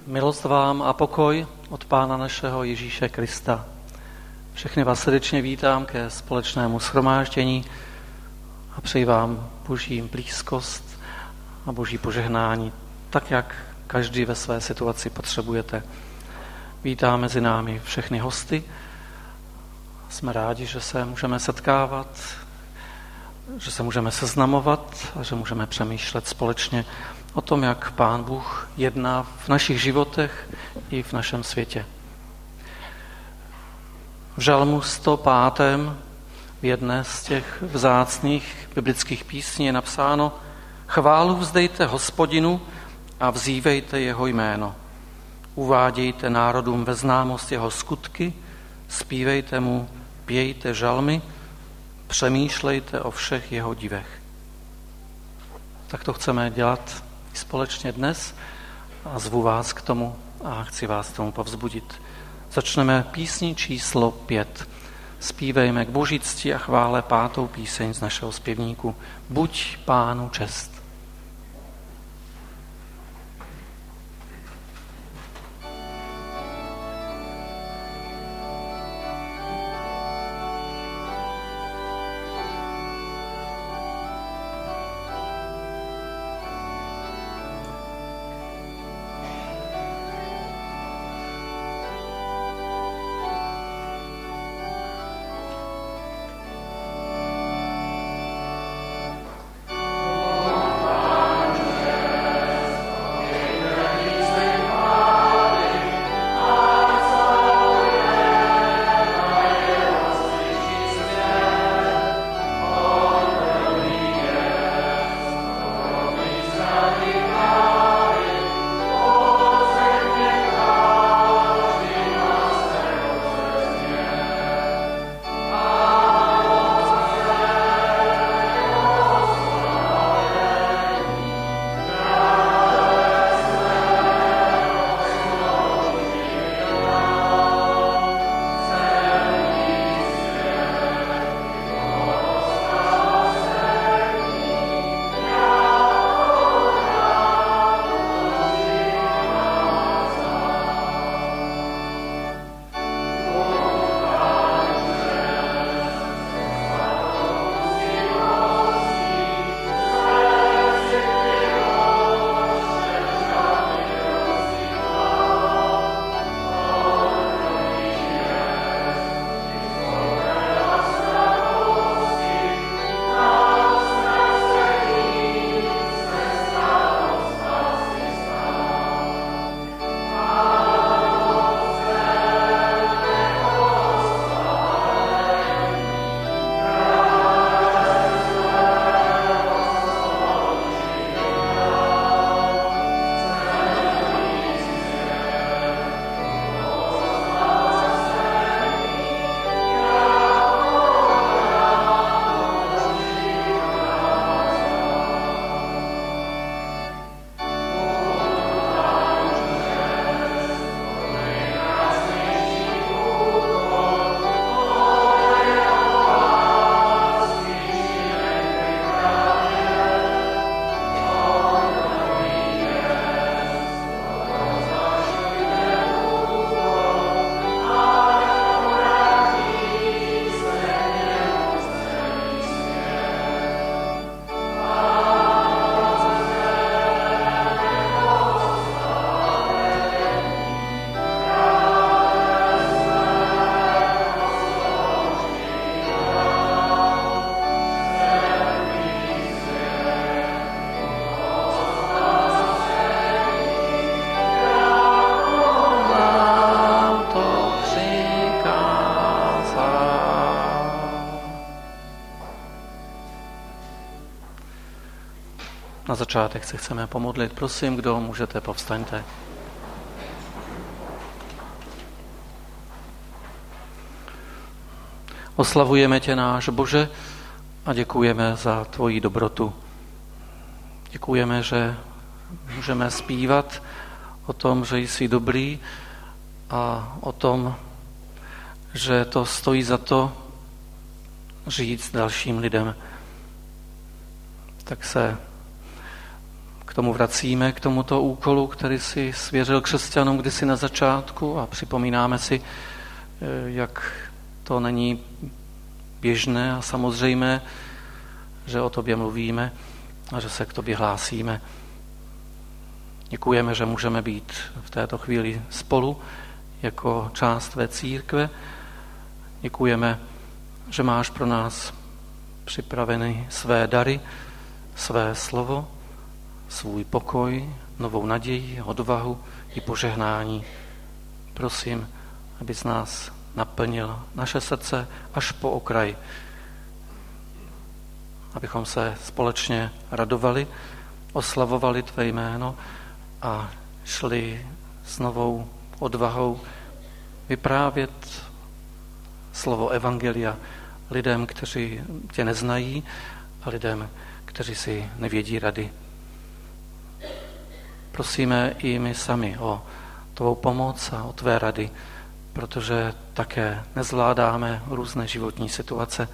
Milost vám a pokoj od Pána našeho Ježíše Krista. Všechny vás srdečně vítám ke společnému shromáždění a přeji vám Boží blízkost a Boží požehnání, tak jak každý ve své situaci potřebujete. Vítám mezi námi všechny hosty. Jsme rádi, že se můžeme setkávat, že se můžeme seznamovat a že můžeme přemýšlet společně o tom, jak Pán Bůh jedná v našich životech i v našem světě. V Žalmu 105. v jedné z těch vzácných biblických písní je napsáno: Chválu vzdejte Hospodinu a vzývejte jeho jméno. Uvádějte národům ve známost jeho skutky, zpívejte mu, pějte žalmy, přemýšlejte o všech jeho divech. Tak to chceme dělat společně dnes a zvu vás k tomu a chci vás k tomu povzbudit. Začneme písní číslo 5. Zpívejme k Boží cti a chvále 5. píseň z našeho zpěvníku. Buď Pánu čest. Na začátek se chceme pomodlit. Prosím, kdo můžete, povstaňte. Oslavujeme tě, náš Bože, a děkujeme za tvoji dobrotu. Děkujeme, že můžeme zpívat o tom, že jsi dobrý a o tom, že to stojí za to říct dalším lidem. Tak se k tomu vracíme, k tomuto úkolu, který si svěřil křesťanům kdysi na začátku a připomínáme si, jak to není běžné a samozřejmé, že o tobě mluvíme a že se k tobě hlásíme. Děkujeme, že můžeme být v této chvíli spolu jako část tvé církve. Děkujeme, že máš pro nás připraveny své dary, své slovo, svůj pokoj, novou naději, odvahu i požehnání. Prosím, abys nás naplnil naše srdce až po okraj, abychom se společně radovali, oslavovali tvé jméno a šli s novou odvahou vyprávět slovo evangelia lidem, kteří tě neznají a lidem, kteří si nevědí rady. Prosíme i my sami o tvou pomoc a o tvé rady, protože také nezvládáme různé životní situace.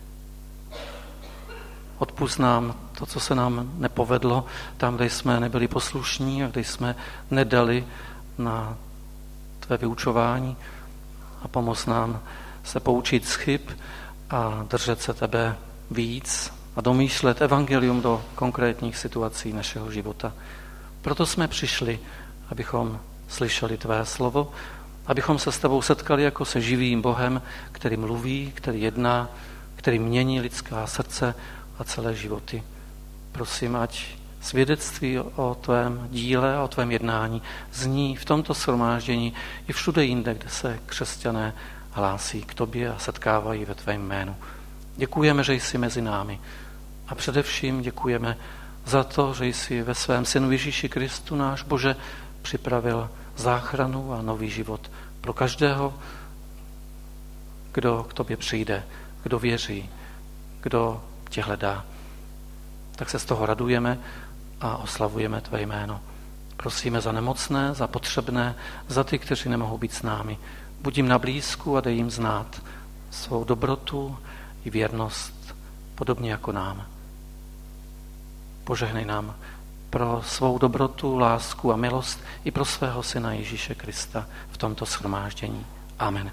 Odpusť nám to, co se nám nepovedlo, tam, kde jsme nebyli poslušní a kde jsme nedali na tvé vyučování a pomoz nám se poučit z chyb a držet se tebe víc a domýšlet evangelium do konkrétních situací našeho života. Proto jsme přišli, abychom slyšeli tvé slovo, abychom se s tebou setkali jako se živým Bohem, který mluví, který jedná, který mění lidská srdce a celé životy. Prosím, ať svědectví o tvém díle a o tvém jednání zní v tomto shromáždění i všude jinde, kde se křesťané hlásí k tobě a setkávají ve tvém jménu. Děkujeme, že jsi mezi námi a především děkujeme za to, že jsi ve svém synu Ježíši Kristu, náš Bože, připravil záchranu a nový život pro každého, kdo k tobě přijde, kdo věří, kdo tě hledá. Tak se z toho radujeme a oslavujeme tvé jméno. Prosíme za nemocné, za potřebné, za ty, kteří nemohou být s námi. Buď jim na blízku a dej jim znát svou dobrotu i věrnost, podobně jako nám. Požehnej nám pro svou dobrotu, lásku a milost i pro svého syna Ježíše Krista v tomto shromáždění. Amen.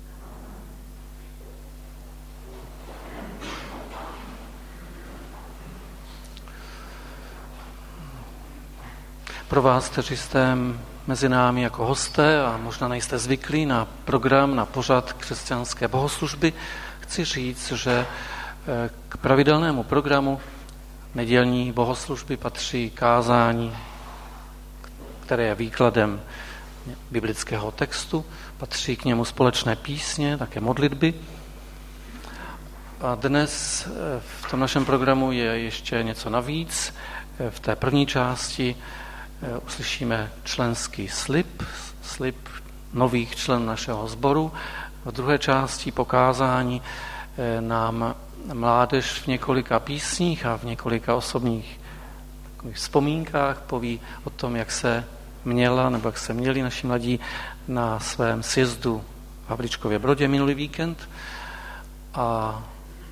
Pro vás, kteří jste mezi námi jako hosté a možná nejste zvyklí na program, na pořad křesťanské bohoslužby, chci říct, že k pravidelnému programu nedělní bohoslužby patří kázání, které je výkladem biblického textu, patří k němu společné písně, také modlitby. A dnes v tom našem programu je ještě něco navíc. V té první části uslyšíme členský slib nových členů našeho sboru. V druhé části pokázání nám mládež v několika písních a v několika osobních vzpomínkách poví o tom, jak se měla nebo jak se měli naši mladí na svém sjezdu v Havlíčkově Brodě minulý víkend. A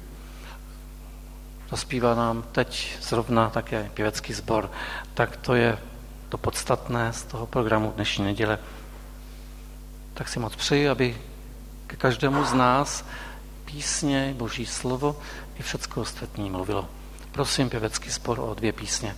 zaspívá nám teď zrovna také pěvecký sbor. Tak to je to podstatné z toho programu dnešní neděle. Tak si moc přeji, aby ke každému z nás písně, Boží slovo i všecko ostatní mluvilo. Prosím pěvecký sbor o 2 písně.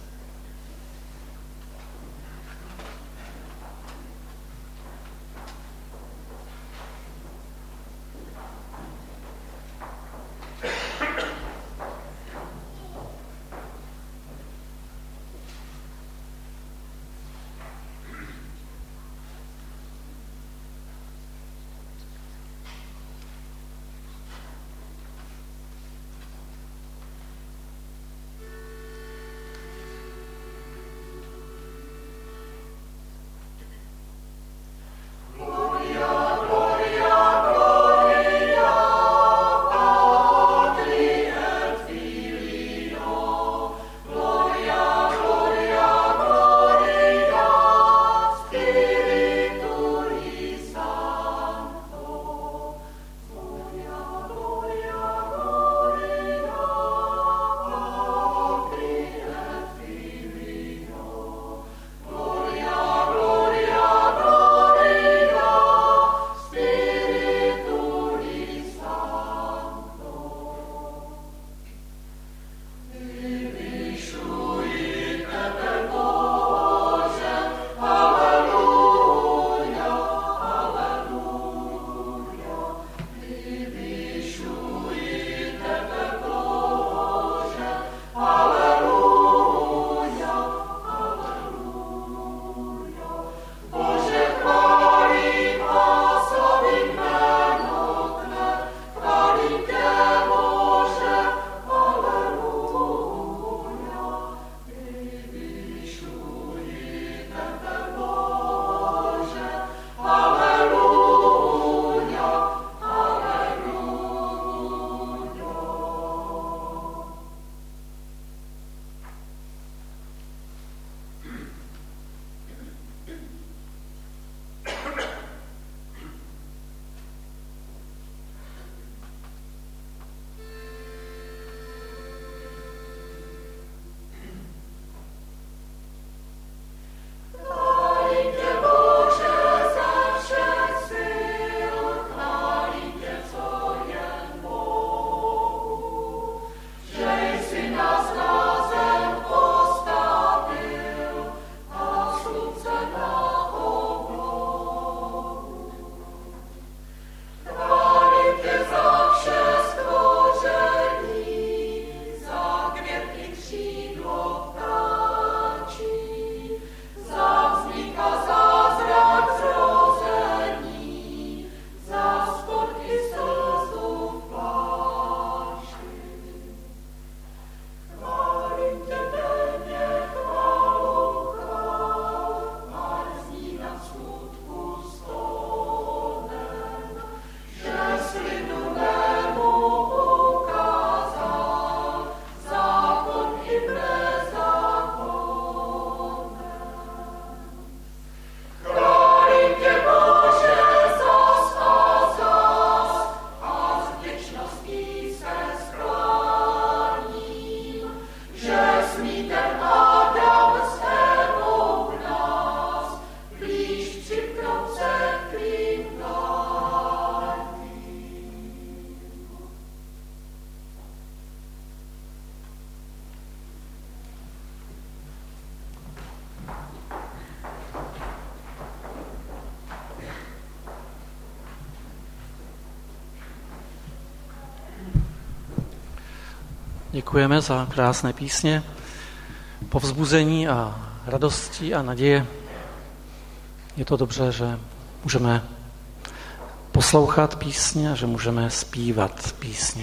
Děkujeme za krásné písně, povzbuzení a radosti a naděje. Je to dobře, že můžeme poslouchat písně a že můžeme zpívat písně.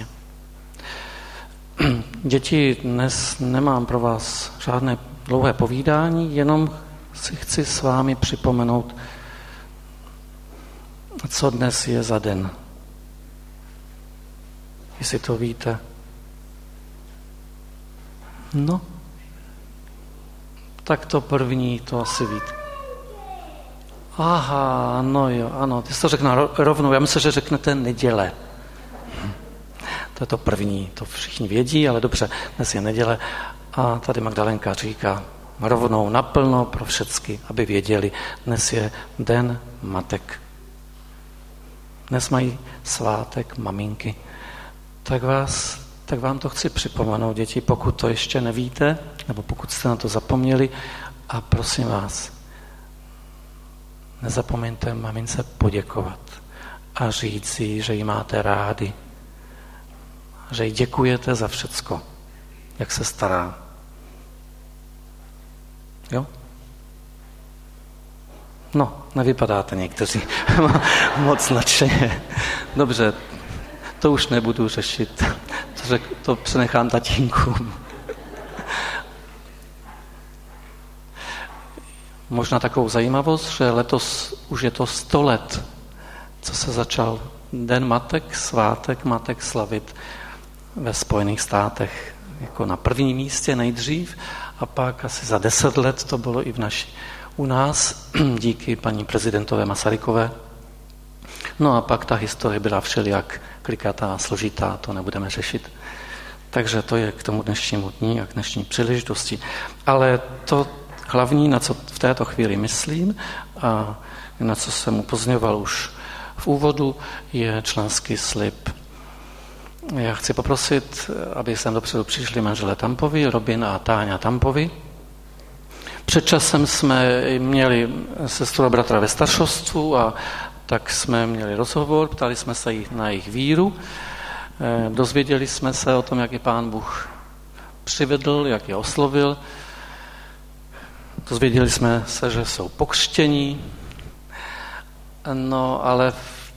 Děti, dnes nemám pro vás žádné dlouhé povídání, jenom si chci s vámi připomenout, co dnes je za den. Jestli to víte. No, tak to první, to asi víte. Aha, no jo, ano, ty jsi to řekl rovnou, já myslím, že řeknete neděle. To je to první, to všichni vědí, ale dobře, dnes je neděle a tady Magdalenka říká rovnou naplno pro všecky, aby věděli, dnes je den matek. Dnes mají svátek maminky. Tak vám to chci připomenout, děti, pokud to ještě nevíte, nebo pokud jste na to zapomněli, a prosím vás, nezapomeňte mamince poděkovat a říct jí, že ji máte rádi, že jí děkujete za všecko, jak se stará. Jo? No, nevypadáte někteří moc nadšeně. Dobře, to už nebudu řešit. To přenechám tatínkům. Možná takovou zajímavost, že letos už je to 100 let, co se začal Den matek, svátek matek slavit ve Spojených státech. Jako na prvním místě nejdřív a pak asi za 10 let to bylo i u nás díky paní prezidentové Masarykové. No a pak ta historie byla všelijak klikatá a složitá, to nebudeme řešit. Takže to je k tomu dnešnímu dní a k dnešní příležitosti. Ale to hlavní, na co v této chvíli myslím a na co jsem upozorňoval už v úvodu, je členský slib. Já chci poprosit, aby sem dopředu přišli manželé Tampovi, Robin a Táňa Tampovi. Před časem jsme měli sestru a bratra ve staršostvu a tak jsme měli rozhovor, ptali jsme se jich na jejich víru, dozvěděli jsme se o tom, jak je Pán Bůh přivedl, jak je oslovil, dozvěděli jsme se, že jsou pokřtění, no ale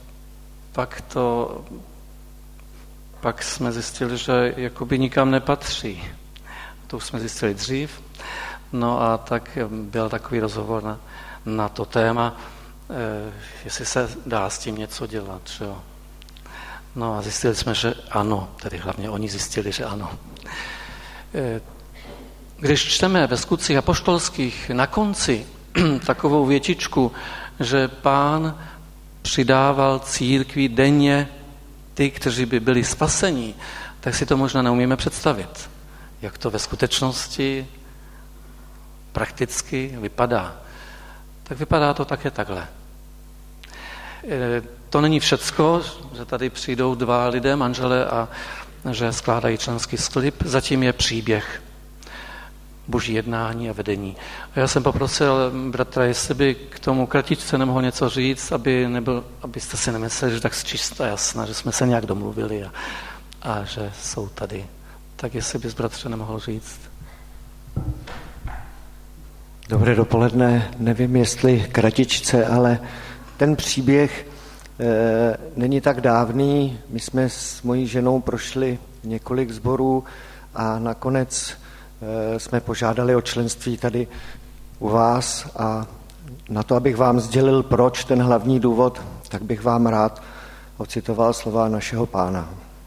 pak jsme zjistili, že jakoby nikam nepatří. To už jsme zjistili dřív. No a tak byl takový rozhovor na to téma, jestli se dá s tím něco dělat. Že jo? No a zjistili jsme, že ano, tedy hlavně oni zjistili, že ano. Když čteme ve Skutcích apoštolských na konci takovou větičku, že Pán přidával církvi denně ty, kteří by byli spasení, tak si to možná neumíme představit, jak to ve skutečnosti prakticky vypadá. Tak vypadá to také takhle. To není všecko, že tady přijdou 2 lidé, manželé, a že skládají členský slib. Zatím je příběh Boží jednání a vedení. A já jsem poprosil bratra, jestli by k tomu kratičce nemohl něco říct, abyste si nemysleli, že tak čistá jasná, že jsme se nějak domluvili a že jsou tady. Tak jestli bys, bratře, nemohl říct. Dobré dopoledne, nevím, jestli kratičce, ale ten příběh není tak dávný. My jsme s mojí ženou prošli několik sborů a nakonec jsme požádali o členství tady u vás a na to, abych vám sdělil, proč ten hlavní důvod, tak bych vám rád ocitoval slova našeho Pána.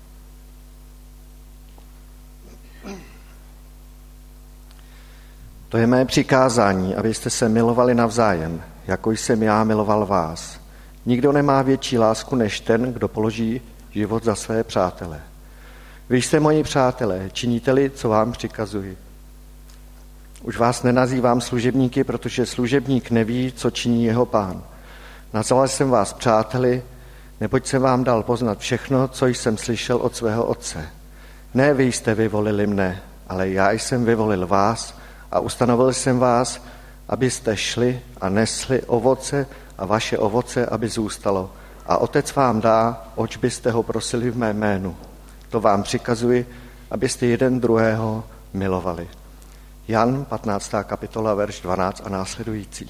To je mé přikázání, abyste se milovali navzájem, jako jsem já miloval vás. Nikdo nemá větší lásku než ten, kdo položí život za své přátele. Vy jste moji přátelé, činíte-li, co vám přikazuji. Už vás nenazývám služebníky, protože služebník neví, co činí jeho pán. Nazval jsem vás přáteli, neboť jsem vám dal poznat všechno, co jsem slyšel od svého otce. Ne vy jste vyvolili mne, ale já jsem vyvolil vás a ustanovil jsem vás, abyste šli a nesli ovoce a vaše ovoce, aby zůstalo. A otec vám dá, oč byste ho prosili v mé jménu. To vám přikazuji, abyste jeden druhého milovali. Jan 15. kapitola, verš 12 a následující.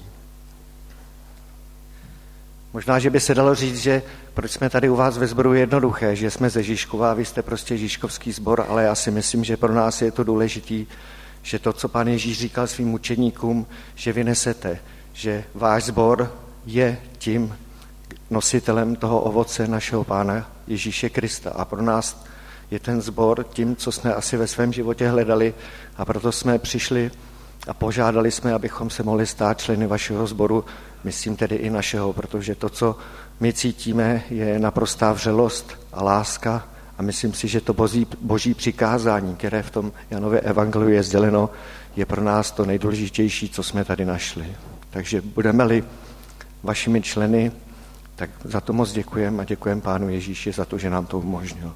Možná, že by se dalo říct, že proč jsme tady u vás ve sboru jednoduché, že jsme ze Žižkova, vy jste prostě žižkovský sbor, ale já si myslím, že pro nás je to důležitý, že to, co Pán Ježíš říkal svým učeníkům, že vy nesete, že váš sbor je tím nositelem toho ovoce našeho Pána Ježíše Krista. A pro nás je ten sbor tím, co jsme asi ve svém životě hledali, a proto jsme přišli a požádali jsme, abychom se mohli stát členy vašeho sboru, myslím tedy i našeho, protože to, co my cítíme, je naprostá vřelost a láska, a myslím si, že to boží přikázání, které v tom Janově evangeliu je sděleno, je pro nás to nejdůležitější, co jsme tady našli. Takže budeme-li vašimi členy, tak za to moc děkujeme a děkujeme Pánu Ježíši za to, že nám to umožnil.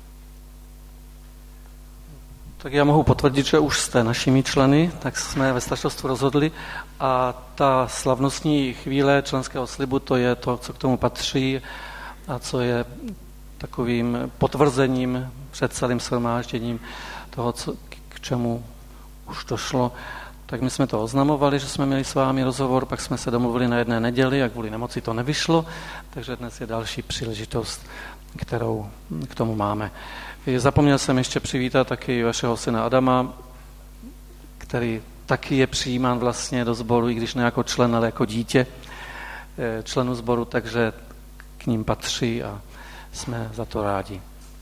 Tak já mohu potvrdit, že už jste našimi členy, tak jsme ve staršostvu rozhodli, a ta slavnostní chvíle členského slibu, to je to, co k tomu patří a co je takovým potvrzením před celým shromážděním toho, k čemu už došlo. Tak my jsme to oznamovali, že jsme měli s vámi rozhovor, pak jsme se domluvili na jedné neděli a kvůli nemoci to nevyšlo, takže dnes je další příležitost, kterou k tomu máme. Zapomněl jsem ještě přivítat taky vašeho syna Adama, který taky je přijímán vlastně do sboru, i když ne jako člen, ale jako dítě členu sboru, takže k ním patří a jsme za to rádi.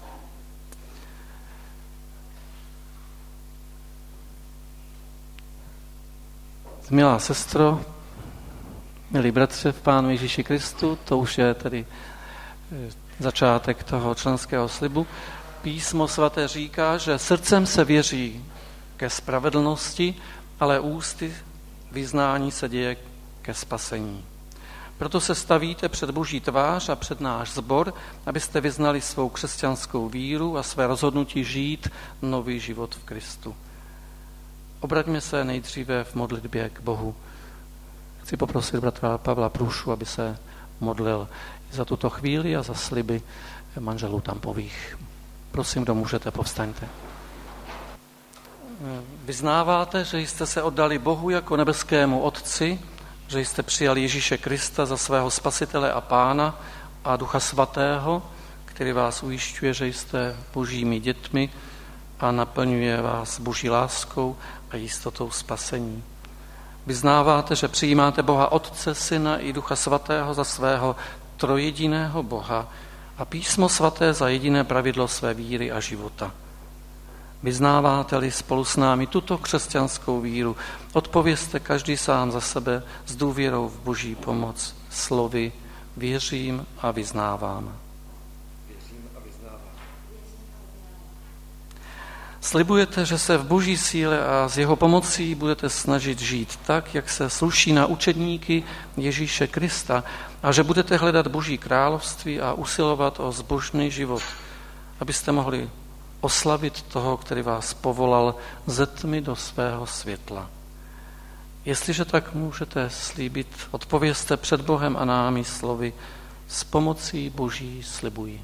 Milá sestro, milí bratře v Pánu Ježíši Kristu, to už je tedy začátek toho členského slibu. Písmo svaté říká, že srdcem se věří ke spravedlnosti, ale ústy vyznání se děje ke spasení. Proto se stavíte před Boží tvář a před náš sbor, abyste vyznali svou křesťanskou víru a své rozhodnutí žít nový život v Kristu. Obraťme se nejdříve v modlitbě k Bohu. Chci poprosit bratra Pavla Průšu, aby se modlil za tuto chvíli a za sliby manželů Tampových. Prosím, kdo můžete, povstaňte. Vyznáváte, že jste se oddali Bohu jako nebeskému Otci, že jste přijali Ježíše Krista za svého spasitele a Pána a Ducha Svatého, který vás ujišťuje, že jste Božími dětmi a naplňuje vás Boží láskou a jistotou spasení. Vyznáváte, že přijímáte Boha Otce, Syna i Ducha Svatého za svého trojediného Boha a Písmo svaté za jediné pravidlo své víry a života. Vyznáváte-li spolu s námi tuto křesťanskou víru, odpovězte každý sám za sebe s důvěrou v Boží pomoc slovy věřím a vyznávám. Slibujete, že se v Boží síle a s jeho pomocí budete snažit žít tak, jak se sluší na učedníky Ježíše Krista, a že budete hledat Boží království a usilovat o zbožný život, abyste mohli oslavit toho, který vás povolal ze tmy do svého světla. Jestliže tak můžete slíbit, odpovězte před Bohem a námi slovy s pomocí Boží slibuji.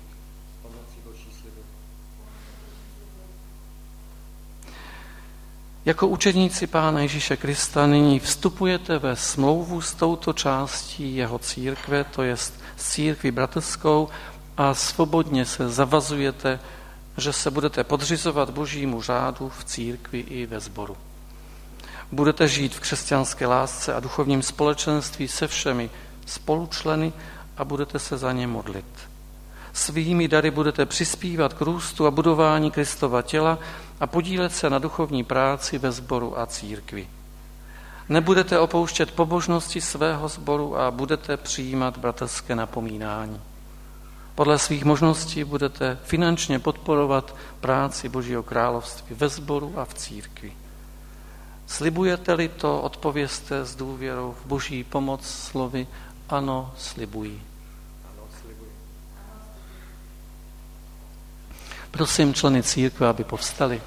Jako učedníci Pána Ježíše Krista nyní vstupujete ve smlouvu s touto částí jeho církve, to jest s církví bratrskou, a svobodně se zavazujete, že se budete podřizovat Božímu řádu v církvi i ve sboru. Budete žít v křesťanské lásce a duchovním společenství se všemi spolučleny a budete se za ně modlit. Svými dary budete přispívat k růstu a budování Kristova těla a podílet se na duchovní práci ve sboru a církvi. Nebudete opouštět pobožnosti svého sboru a budete přijímat bratrské napomínání. Podle svých možností budete finančně podporovat práci Božího království ve sboru a v církvi. Slibujete-li to, odpovězte s důvěrou v Boží pomoc slovy ano, slibuji. Prosím členy církve, aby povstali.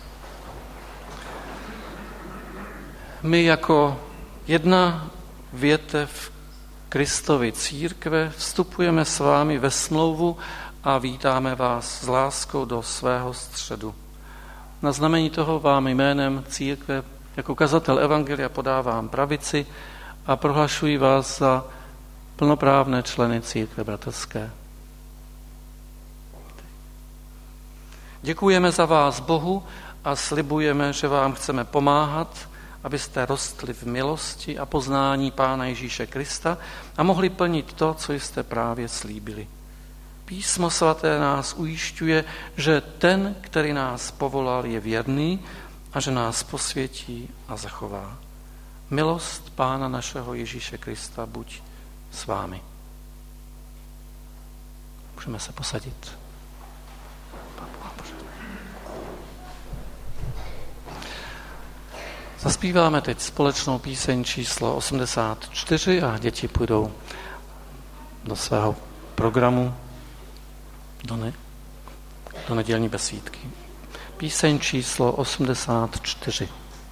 My jako jedna větev Kristovy církve vstupujeme s vámi ve smlouvu a vítáme vás s láskou do svého středu. Na znamení toho vám jménem církve jako kazatel evangelia podávám pravici a prohlašuji vás za plnoprávné členy církve bratrské. Děkujeme za vás Bohu a slibujeme, že vám chceme pomáhat, abyste rostli v milosti a poznání Pána Ježíše Krista a mohli plnit to, co jste právě slíbili. Písmo svaté nás ujišťuje, že ten, který nás povolal, je věrný a že nás posvětí a zachová. Milost Pána našeho Ježíše Krista buď s vámi. Můžeme se posadit. Zaspíváme teď společnou píseň číslo 84 a děti půjdou do svého programu do nedělní besídky. Píseň číslo 84.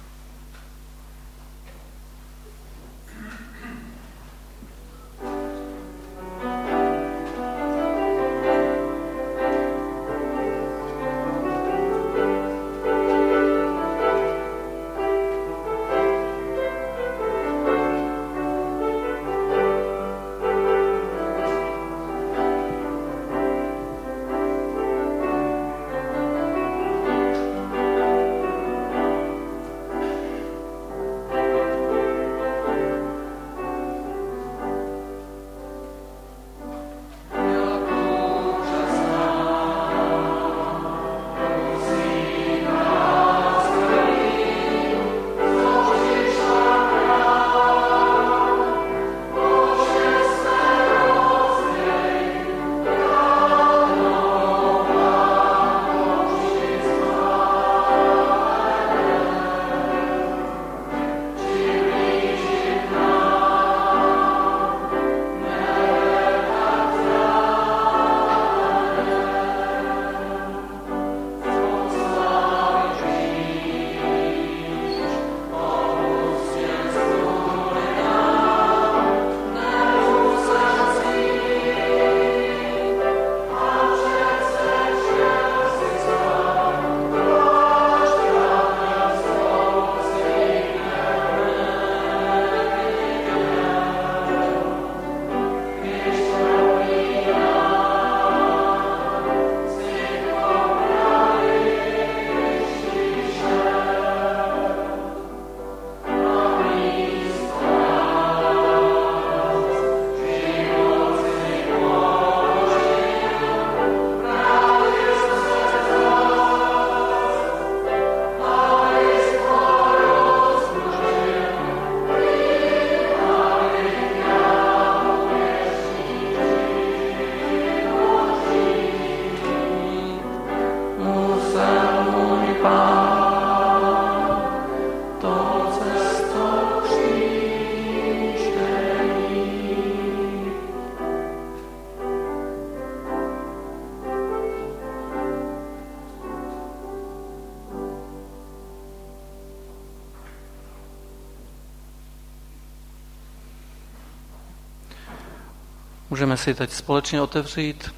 Můžeme si teď společně otevřít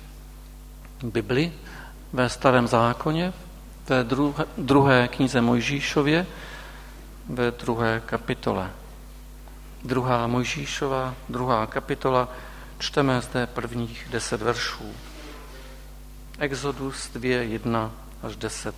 Bibli ve Starém zákoně, ve druhé knize Mojžíšově, ve 2. kapitole. 2. Mojžíšova, 2. kapitola, čteme zde prvních 10 veršů. Exodus 2, 1 až 10.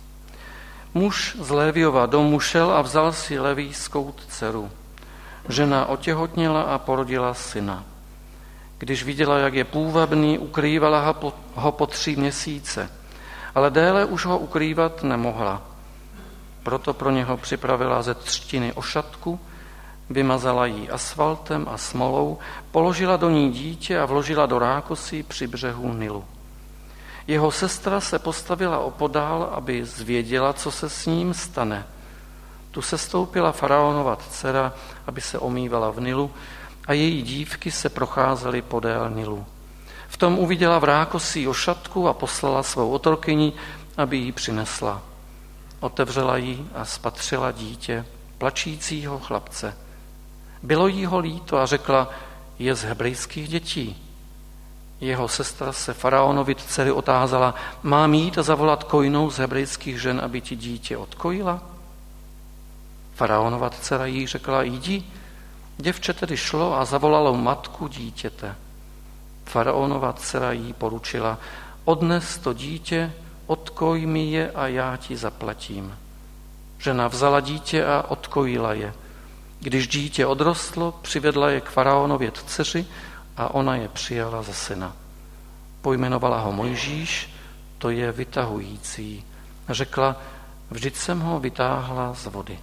Muž z Léviova domu šel a vzal si levískou dceru. Žena otěhotněla a porodila syna. Když viděla, jak je půvabný, ukrývala ho po 3 měsíce, ale déle už ho ukrývat nemohla. Proto pro něho připravila ze třtiny ošatku, vymazala ji asfaltem a smolou, položila do ní dítě a vložila do rákosí při břehu Nilu. Jeho sestra se postavila opodál, aby zvěděla, co se s ním stane. Tu sestoupila faraonova dcera, aby se omývala v Nilu, a její dívky se procházely podél Nilu. V tom uviděla v rákosí ošatku a poslala svou otrokyni, aby ji přinesla. Otevřela ji a spatřila dítě, plačícího chlapce. Bylo jí ho líto a řekla, je z hebrejských dětí. Jeho sestra se faraonovi dcery otázala, mám jít a zavolat kojnou z hebrejských žen, aby ti dítě odkojila? Faraonova dcera jí řekla, jdi. Děvče tedy šlo a zavolalo matku dítěte. Faraonova dcera jí poručila, odnes to dítě, odkoj mi je a já ti zaplatím. Žena vzala dítě a odkojila je. Když dítě odrostlo, přivedla je k faraonově dceři a ona je přijala za syna. Pojmenovala ho Mojžíš, to je vytahující. Řekla, vždyť jsem ho vytáhla z vody.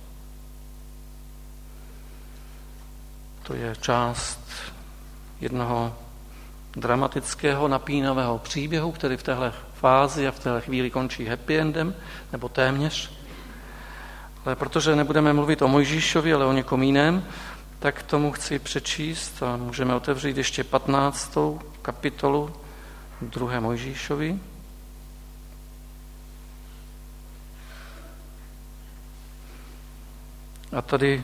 To je část jednoho dramatického, napínavého příběhu, který v téhle fázi a v téhle chvíli končí happy endem, nebo téměř. Ale protože nebudeme mluvit o Mojžíšovi, ale o někom jiném, tak tomu chci přečíst a můžeme otevřít ještě 15. kapitolu 2. Mojžíšovi. A tady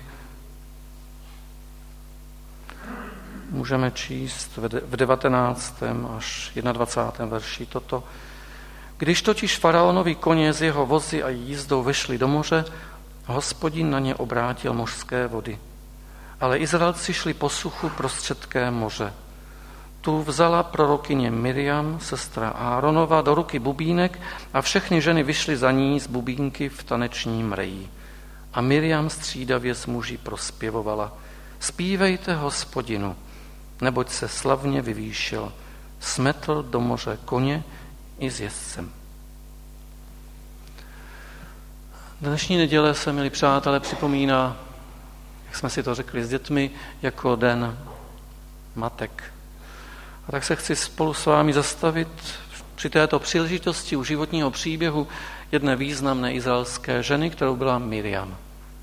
můžeme číst v 19. až 21. verši toto. Když totiž faraonovi koně z jeho vozy a jízdou vešli do moře, Hospodin na ně obrátil mořské vody. Ale Izraelci šli po suchu prostředké moře. Tu vzala prorokyně Miriam, sestra Áronova, do ruky bubínek a všechny ženy vyšly za ní z bubínky v tanečním reji. A Miriam střídavě s muži prospěvovala. Zpívejte Hospodinu, neboť se slavně vyvýšil. Smetl do moře koně i s jezdcem. Dnešní neděle se, milí přátelé, připomíná, jak jsme si to řekli s dětmi, jako den matek. A tak se chci spolu s vámi zastavit při této příležitosti u životního příběhu jedné významné izraelské ženy, kterou byla Miriam.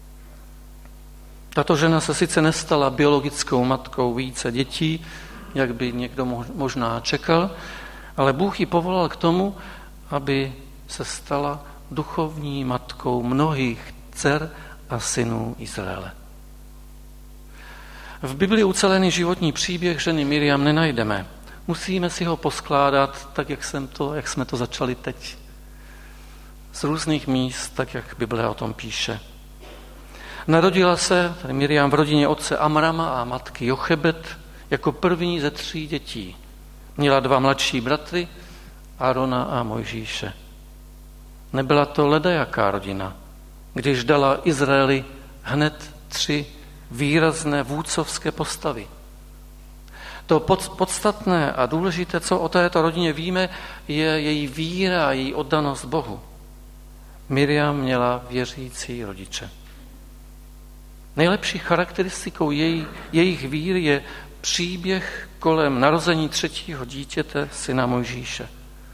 Tato žena se sice nestala biologickou matkou více dětí, jak by někdo možná čekal, ale Bůh ji povolal k tomu, aby se stala duchovní matkou mnohých dcer a synů Izraele. V Biblii ucelený životní příběh ženy Miriam nenajdeme. Musíme si ho poskládat tak, jak jsme to začali teď. Z různých míst, tak jak Bible o tom píše. Narodila se tady Miriam v rodině otce Amrama a matky Jochebed jako první ze 3 dětí. Měla 2 mladší bratry, Arona a Mojžíše. Nebyla to ledajaká rodina, když dala Izraeli hned 3 výrazné vůdcovské postavy. To podstatné a důležité, co o této rodině víme, je její víra a její oddanost Bohu. Miriam měla věřící rodiče. Nejlepší charakteristikou jejich víry je příběh kolem narození 3. dítěte, syna Mojžíše.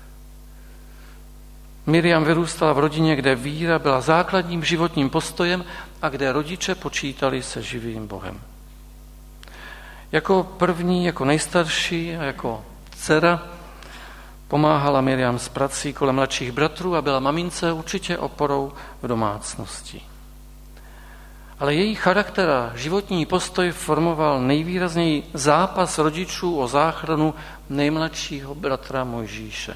Miriam vyrůstala v rodině, kde víra byla základním životním postojem a kde rodiče počítali se živým Bohem. Jako první, jako nejstarší a jako dcera pomáhala Miriam s prací kolem mladších bratrů a byla mamince určitě oporou v domácnosti. Ale její charakter a životní postoj formoval nejvýrazněji zápas rodičů o záchranu nejmladšího bratra Mojžíše.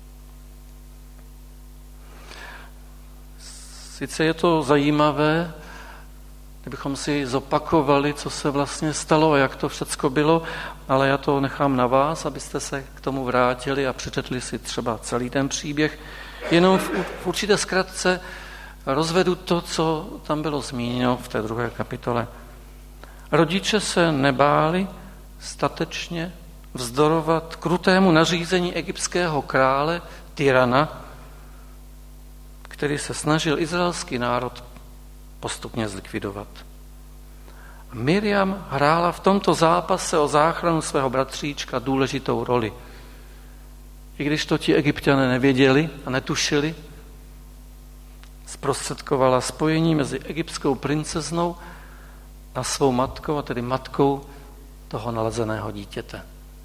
Sice je to zajímavé, kdybychom si zopakovali, co se vlastně stalo a jak to všecko bylo, ale já to nechám na vás, abyste se k tomu vrátili a přečetli si třeba celý ten příběh. Jenom v určité zkratce rozvedu to, co tam bylo zmíněno v té 2. kapitole. Rodiče se nebáli statečně vzdorovat krutému nařízení egyptského krále Tyrana, který se snažil izraelský národ postupně zlikvidovat. Miriam hrála v tomto zápase o záchranu svého bratříčka důležitou roli. I když to ti Egypťané nevěděli a netušili, zprostředkovala spojení mezi egyptskou princeznou a svou matkou, a tedy matkou toho nalezeného dítěte.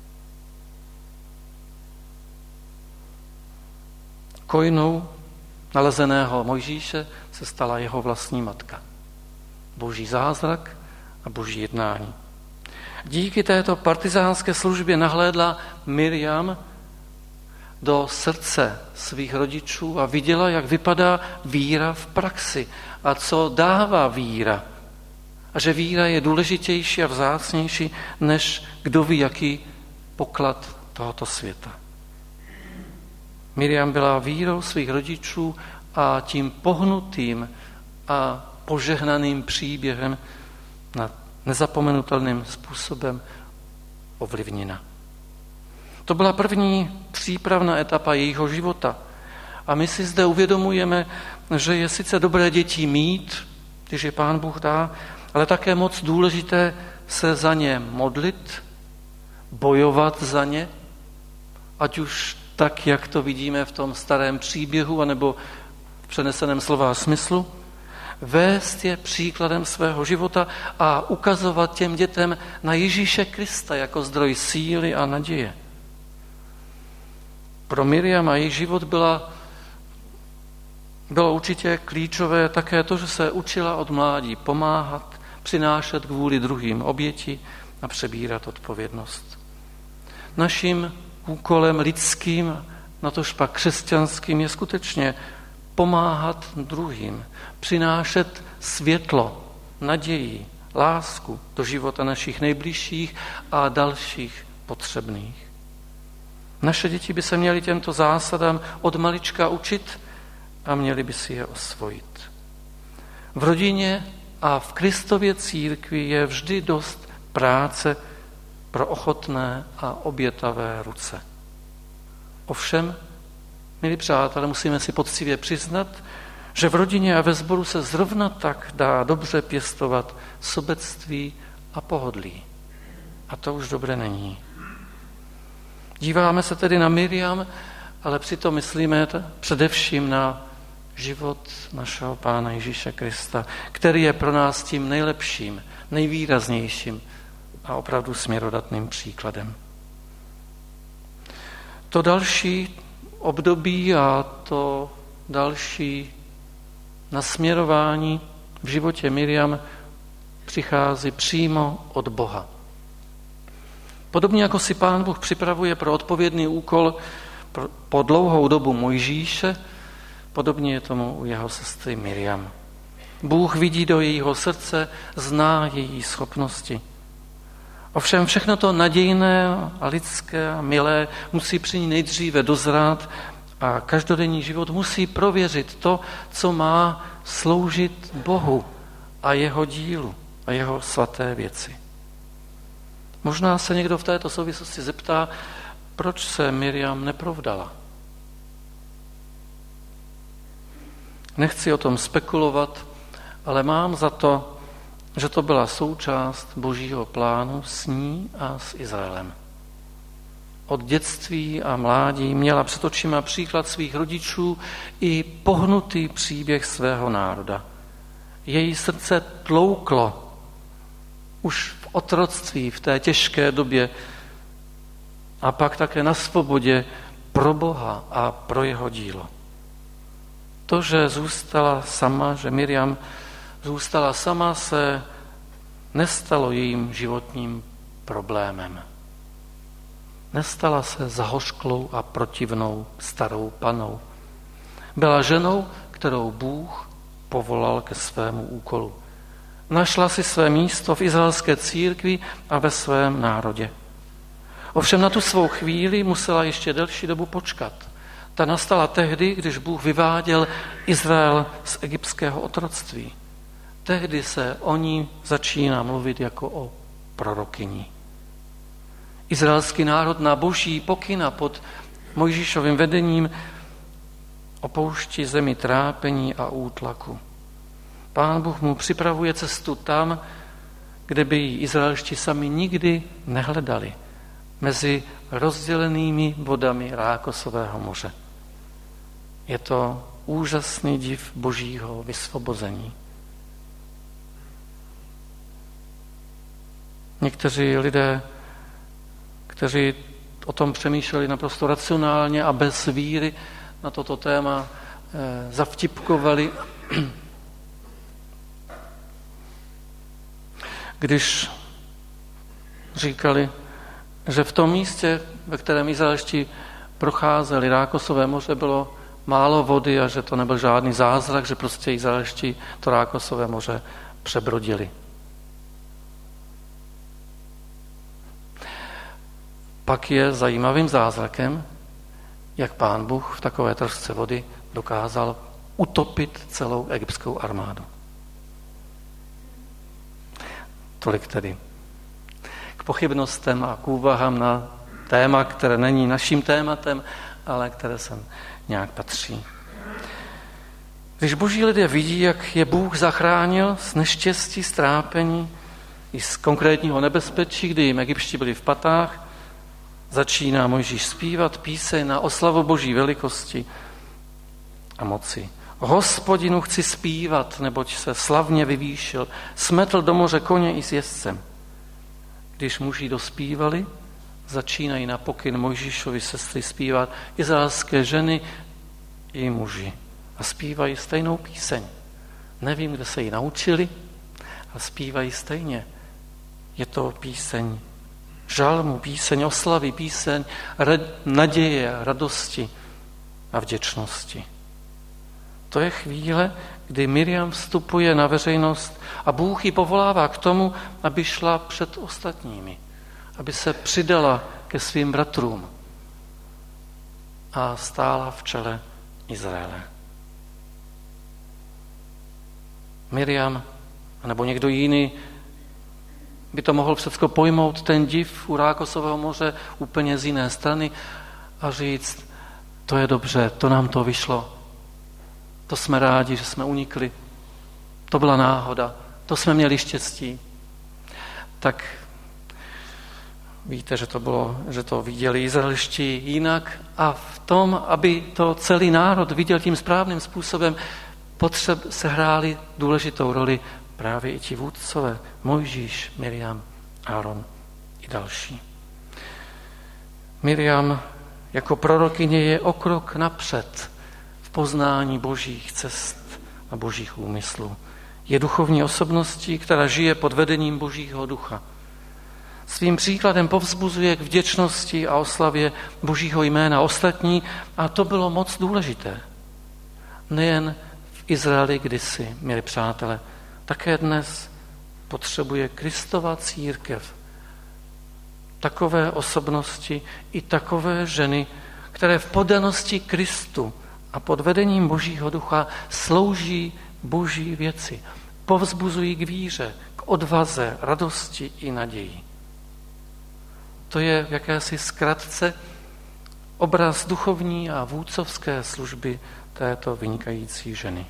Kojnou nalezeného Mojžíše se stala jeho vlastní matka. Boží zázrak a boží jednání. Díky této partizánské službě nahlédla Miriam do srdce svých rodičů a viděla, jak vypadá víra v praxi a co dává víra. A že víra je důležitější a vzácnější, než kdo ví, jaký poklad tohoto světa. Miriam byla vírou svých rodičů a tím pohnutým a požehnaným příběhem na nezapomenutelným způsobem ovlivněna. To byla první přípravná etapa jejího života. A my si zde uvědomujeme, že je sice dobré děti mít, když je Pán Bůh dá, ale také moc důležité se za ně modlit, bojovat za ně, ať už tak, jak to vidíme v tom starém příběhu, anebo v přeneseném slova smyslu, vést je příkladem svého života a ukazovat těm dětem na Ježíše Krista jako zdroj síly a naděje. Pro Miriam a její život bylo určitě klíčové také to, že se učila od mládí pomáhat, přinášet kvůli druhým oběti a přebírat odpovědnost. Naším úkolem lidským, natož pak křesťanským, je skutečně pomáhat druhým, přinášet světlo, naději, lásku do života našich nejbližších a dalších potřebných. Naše děti by se měly těmto zásadám od malička učit a měli by si je osvojit. V rodině a v Kristově církvi je vždy dost práce pro ochotné a obětavé ruce. Ovšem, milí přátelé, musíme si poctivě přiznat, že v rodině a ve sboru se zrovna tak dá dobře pěstovat sobectví a pohodlí. A to už dobré není. Díváme se tedy na Miriam, ale přitom myslíme především na život našeho Pána Ježíše Krista, který je pro nás tím nejlepším, nejvýraznějším a opravdu směrodatným příkladem. To další období a to další nasměrování v životě Miriam přichází přímo od Boha. Podobně jako si Pán Bůh připravuje pro odpovědný úkol po dlouhou dobu Mojžíše, podobně je tomu u jeho sestry Miriam. Bůh vidí do jejího srdce, zná její schopnosti. Ovšem všechno to nadějné a lidské a milé musí při ní nejdříve dozrát a každodenní život musí prověřit to, co má sloužit Bohu a jeho dílu a jeho svaté věci. Možná se někdo v této souvislosti zeptá, proč se Miriam neprovdala. Nechci o tom spekulovat, ale mám za to, že to byla součást Božího plánu s ní a s Izraelem. Od dětství a mládí měla před očima příklad svých rodičů i pohnutý příběh svého národa. Její srdce tlouklo už v otroctví, v té těžké době a pak také na svobodě pro Boha a pro jeho dílo. To, že zůstala sama, že Miriam zůstala sama, se nestalo jejím životním problémem. Nestala se zahořklou a protivnou starou panou. Byla ženou, kterou Bůh povolal ke svému úkolu. Našla si své místo v izraelské církvi a ve svém národě. Ovšem na tu svou chvíli musela ještě delší dobu počkat. Ta nastala tehdy, když Bůh vyváděl Izrael z egyptského otroctví. Tehdy se o ní začíná mluvit jako o prorokyni. Izraelský národ na Boží pokyn a pod Mojžíšovým vedením opouští zemi trápení a útlaku. Pán Bůh mu připravuje cestu tam, kde by ji Izraelští sami nikdy nehledali, mezi rozdělenými vodami Rákosového moře. Je to úžasný div Božího vysvobození. Někteří lidé, kteří o tom přemýšleli naprosto racionálně a bez víry, na toto téma zavtipkovali. Když říkali, že v tom místě, ve kterém Izraelští procházeli Rákosové moře, bylo málo vody a že to nebyl žádný zázrak, že prostě Izraelští to Rákosové moře přebrodili. Pak je zajímavým zázrakem, jak Pán Bůh v takové trošce vody dokázal utopit celou egyptskou armádu. Tolik tedy k pochybnostem a k úvahám na téma, které není naším tématem, ale které sem nějak patří. Když boží lidé vidí, jak je Bůh zachránil z neštěstí, z trápení i z konkrétního nebezpečí, kdy jim Egyptští byli v patách, začíná Mojžíš zpívat píseň na oslavu boží velikosti a moci. Hospodinu chci zpívat, neboť se slavně vyvýšil, smetl do moře koně i s jezdcem. Když muži dospívali, začínají na pokyn Mojžíšovi sestry zpívat izraelské ženy i muži. A zpívají stejnou píseň. Nevím, kde se ji naučili, ale zpívají stejně. Je to píseň žalmu, píseň oslavy, píseň naděje, radosti a vděčnosti. To je chvíle, kdy Miriam vstupuje na veřejnost a Bůh ji povolává k tomu, aby šla před ostatními, aby se přidala ke svým bratrům a stála v čele Izraele. Miriam, nebo někdo jiný, by to mohl všecko pojmout ten div u Rákosového moře úplně z jiné strany a říct, to je dobře, to nám to vyšlo, to jsme rádi, že jsme unikli, to byla náhoda, to jsme měli štěstí. Tak víte, že to viděli izraelští jinak a v tom, aby to celý národ viděl tím správným způsobem, se hráli důležitou roli právě i ti vůdcové, Mojžíš, Miriam, Áron i další. Miriam jako prorokyně je o krok napřed v poznání božích cest a božích úmyslů. Je duchovní osobností, která žije pod vedením božího ducha. Svým příkladem povzbuzuje k vděčnosti a oslavě božího jména ostatní a to bylo moc důležité. Nejen v Izraeli kdysi, milí přátelé, také dnes potřebuje Kristova církev takové osobnosti i takové ženy, které v poddanosti Kristu a pod vedením božího ducha slouží boží věci, povzbuzují k víře, k odvaze, radosti i naději. To je v jakési zkratce obraz duchovní a vůdcovské služby této vynikající ženy.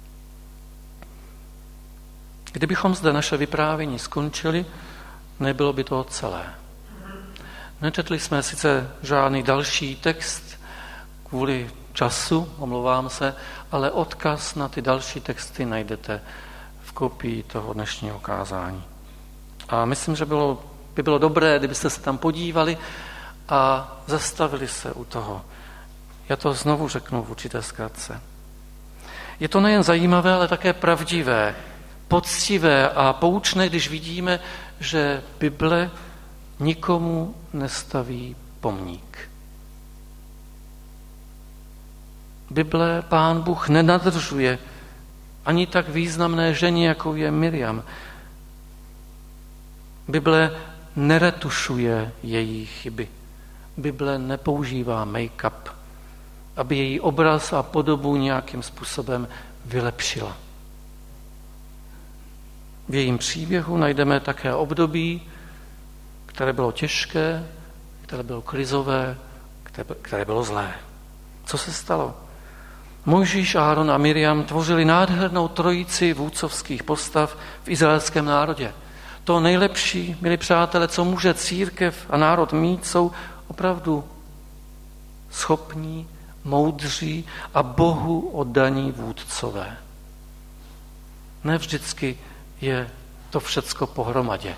Kdybychom zde naše vyprávění skončili, nebylo by to celé. Nečetli jsme sice žádný další text kvůli času, omlouvám se, ale odkaz na ty další texty najdete v kopii toho dnešního kázání. A myslím, že by bylo dobré, kdybyste se tam podívali a zastavili se u toho. Já to znovu řeknu v určité zkratce. Je to nejen zajímavé, ale také pravdivé, poctivé a poučné, když vidíme, že Bible nikomu nestaví pomník. Bible Pán Bůh nenadržuje ani tak významné ženě, jako je Miriam. Bible neretušuje její chyby. Bible nepoužívá make-up, aby její obraz a podobu nějakým způsobem vylepšila. V jejím příběhu najdeme také období, které bylo těžké, které bylo krizové, které bylo zlé. Co se stalo? Mojžíš, Áron a Miriam tvořili nádhernou trojici vůdcovských postav v izraelském národě. To nejlepší, milí přátelé, co může církev a národ mít, jsou opravdu schopní, moudří a Bohu oddaní vůdcové. Ne vždycky je to všecko pohromadě.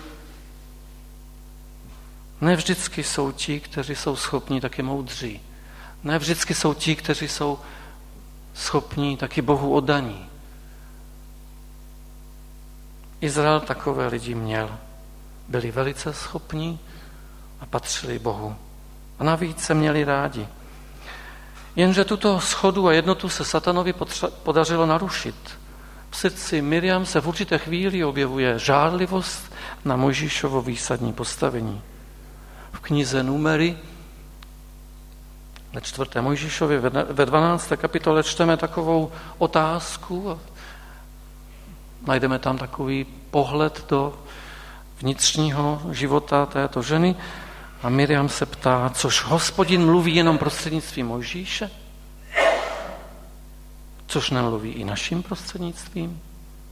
Ne vždycky jsou ti, kteří jsou schopní, taky moudří. Ne vždycky jsou ti, kteří jsou schopní, taky Bohu oddaní. Izrael takové lidi měl. byli velice schopní a patřili Bohu. A navíc se měli rádi. Jenže tuto shodu a jednotu se satanovi podařilo narušit. V srdci Miriam se v určité chvíli objevuje žárlivost na Mojžíšovo výsadní postavení. V knize Númery ve 4. Mojžíšově ve 12. kapitole čteme takovou otázku a najdeme tam takový pohled do vnitřního života této ženy a Miriam se ptá, což Hospodin mluví jenom prostřednictvím Mojžíše? Což nemluví i naším prostřednictvím?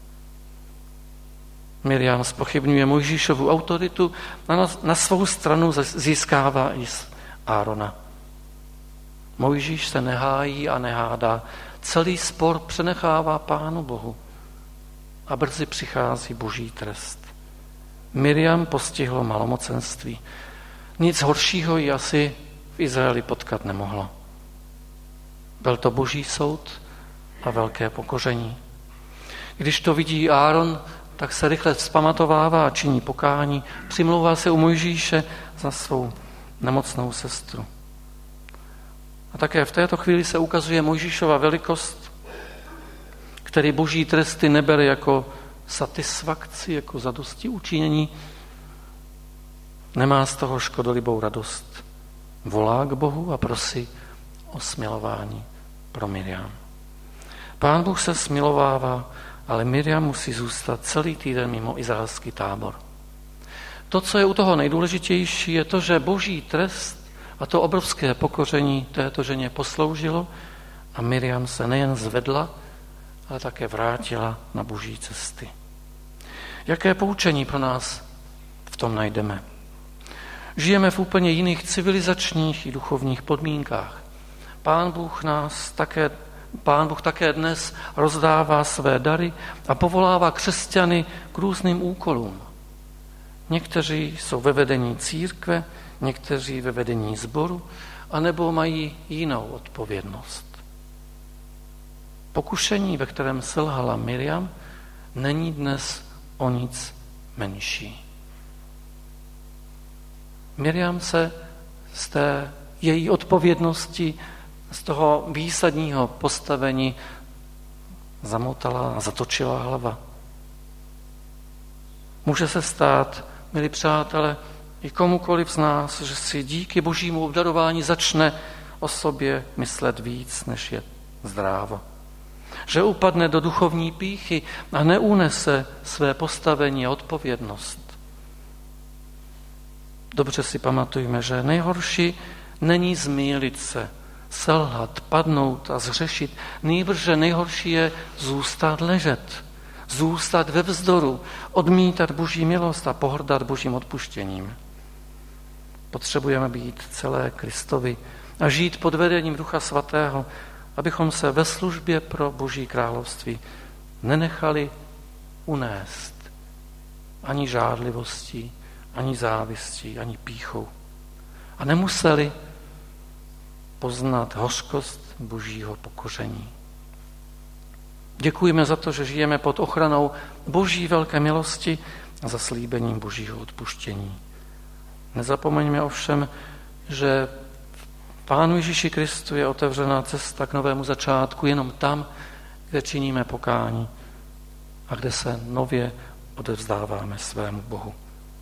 Miriam zpochybňuje Mojžíšovu autoritu a na svou stranu získává i Árona. Mojžíš se nehájí a nehádá. Celý spor přenechává Pánu Bohu. A brzy přichází boží trest. Miriam postihlo malomocenství. Nic horšího ji asi v Izraeli potkat nemohlo. Byl to boží soud a velké pokoření. Když to vidí Áron, tak se rychle vzpamatovává a činí pokání, přimlouvá se u Mojžíše za svou nemocnou sestru. A také v této chvíli se ukazuje Mojžíšova velikost, který boží tresty nebere jako satisfakci, jako zadosti učinění, nemá z toho škodolibou radost. Volá k Bohu a prosí o smilování pro Miriam. Pán Bůh se smilovává, ale Miriam musí zůstat celý týden mimo izraelský tábor. To, co je u toho nejdůležitější, je to, že boží trest a to obrovské pokoření této ženě posloužilo a Miriam se nejen zvedla, ale také vrátila na boží cesty. Jaké poučení pro nás v tom najdeme? Žijeme v úplně jiných civilizačních i duchovních podmínkách. Pán Bůh také dnes rozdává své dary a povolává křesťany k různým úkolům. Někteří jsou ve vedení církve, někteří ve vedení sboru, anebo mají jinou odpovědnost. Pokušení, ve kterém selhala Miriam, není dnes o nic menší. Miriam se z té její odpovědnosti, z toho výsadního postavení zamotala a zatočila hlava. Může se stát, milí přátelé, i komukoliv z nás, že si díky božímu obdarování začne o sobě myslet víc, než je zdrávo. Že upadne do duchovní pýchy a neunese své postavení a odpovědnost. Dobře si pamatujme, že nejhorší není zmýlit se, selhat, padnout a zhřešit. Nýbrže nejhorší je zůstat ležet, zůstat ve vzdoru, odmítat boží milost a pohrdat božím odpuštěním. Potřebujeme být celé Kristovi a žít pod vedením Ducha Svatého, abychom se ve službě pro Boží království nenechali unést ani žádlivostí, ani závistí, ani pýchou. A nemuseli poznat hořkost Božího pokoření. Děkujeme za to, že žijeme pod ochranou Boží velké milosti a zaslíbením Božího odpuštění. Nezapomeňme ovšem, že Pánu Ježíši Kristu je otevřená cesta k novému začátku jenom tam, kde činíme pokání a kde se nově odevzdáváme svému Bohu.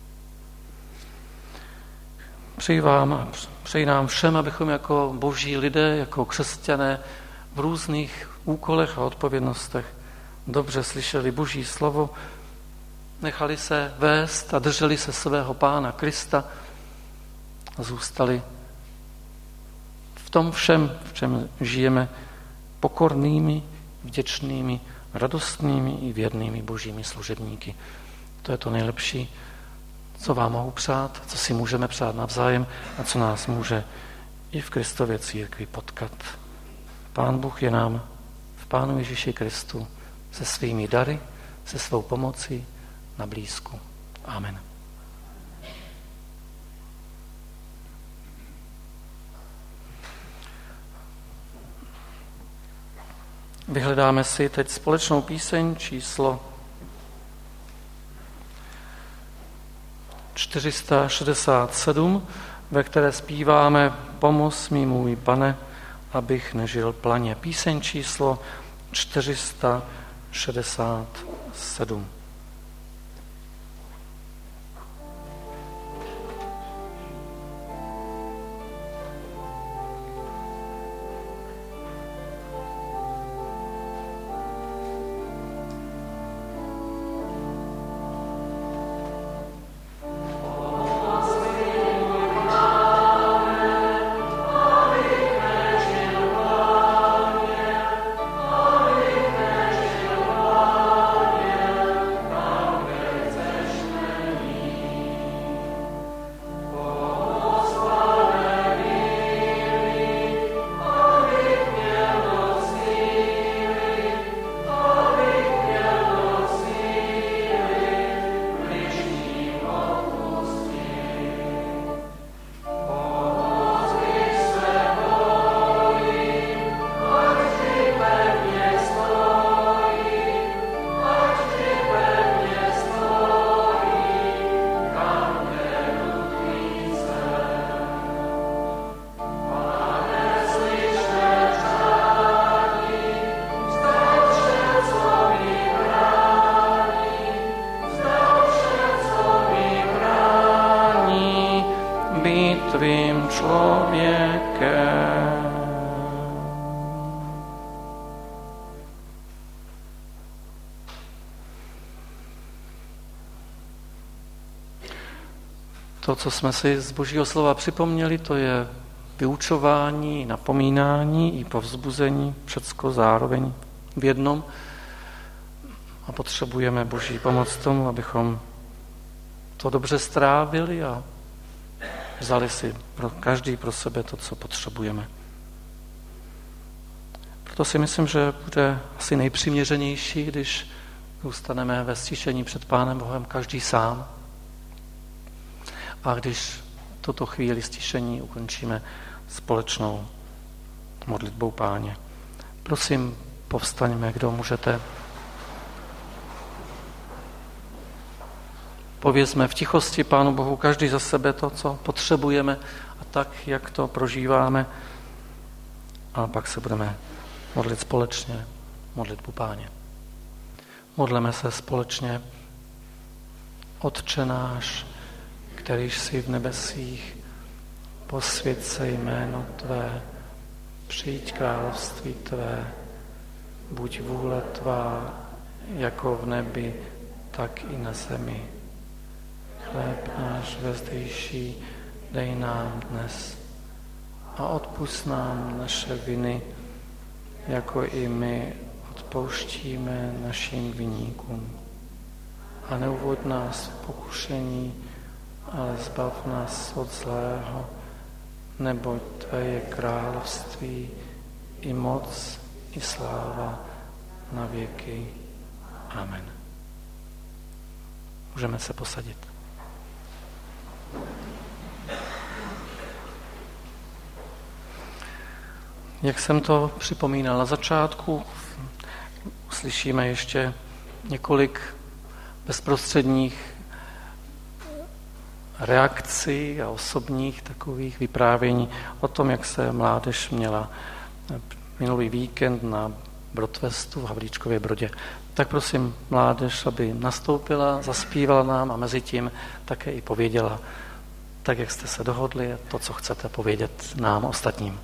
Přeji nám všem, abychom jako boží lidé, jako křesťané v různých úkolech a odpovědnostech dobře slyšeli Boží slovo, nechali se vést a drželi se svého Pána Krista a zůstali v tom všem, v čem žijeme, pokornými, vděčnými, radostnými i věrnými božími služebníky. To je to nejlepší, co vám mohu přát, co si můžeme přát navzájem a co nás může i v Kristově církvi potkat. Pán Bůh je nám v Pánu Ježíši Kristu se svými dary, se svou pomocí na blízku. Amen. Vyhledáme si teď společnou píseň číslo 467, ve které zpíváme Pomoz mi, můj Pane, abych nežil planě. Píseň číslo 467. Tvým člověkem. To, co jsme si z Božího slova připomněli, to je vyučování, napomínání i povzbuzení, všecko zároveň v jednom. A potřebujeme Boží pomoc tomu, abychom to dobře strávili a vzali si každý pro sebe to, co potřebujeme. Proto si myslím, že bude asi nejpřiměřenější, když zůstaneme ve stišení před Pánem Bohem každý sám. A když tuto chvíli stišení ukončíme společnou modlitbou Páně. Prosím, povstaňme, kdo můžete. Povězme v tichosti Pánu Bohu každý za sebe to, co potřebujeme a tak, jak to prožíváme. A pak se budeme modlit společně modlitbu Páně. Modleme se společně. Otče náš, kterýž jsi v nebesích, posvěť se jméno Tvé, přijď království Tvé, buď vůle Tvá, jako v nebi, tak i na zemi. Chléb náš vezdejší dej nám dnes a odpusť nám naše viny, jako i my odpouštíme našim viníkům. A neuvoď nás v pokušení, ale zbav nás od zlého, neboť Tvé je království, i moc, i sláva na věky. Amen. Můžeme se posadit. Jak jsem to připomínal na začátku, slyšíme ještě několik bezprostředních reakcí a osobních takových vyprávění o tom, jak se mládež měla minulý víkend na Brodfestu v Havlíčkově Brodě. Tak prosím mládež, aby nastoupila, zaspívala nám a mezi tím také i pověděla, tak jak jste se dohodli, to, co chcete povědět nám ostatním.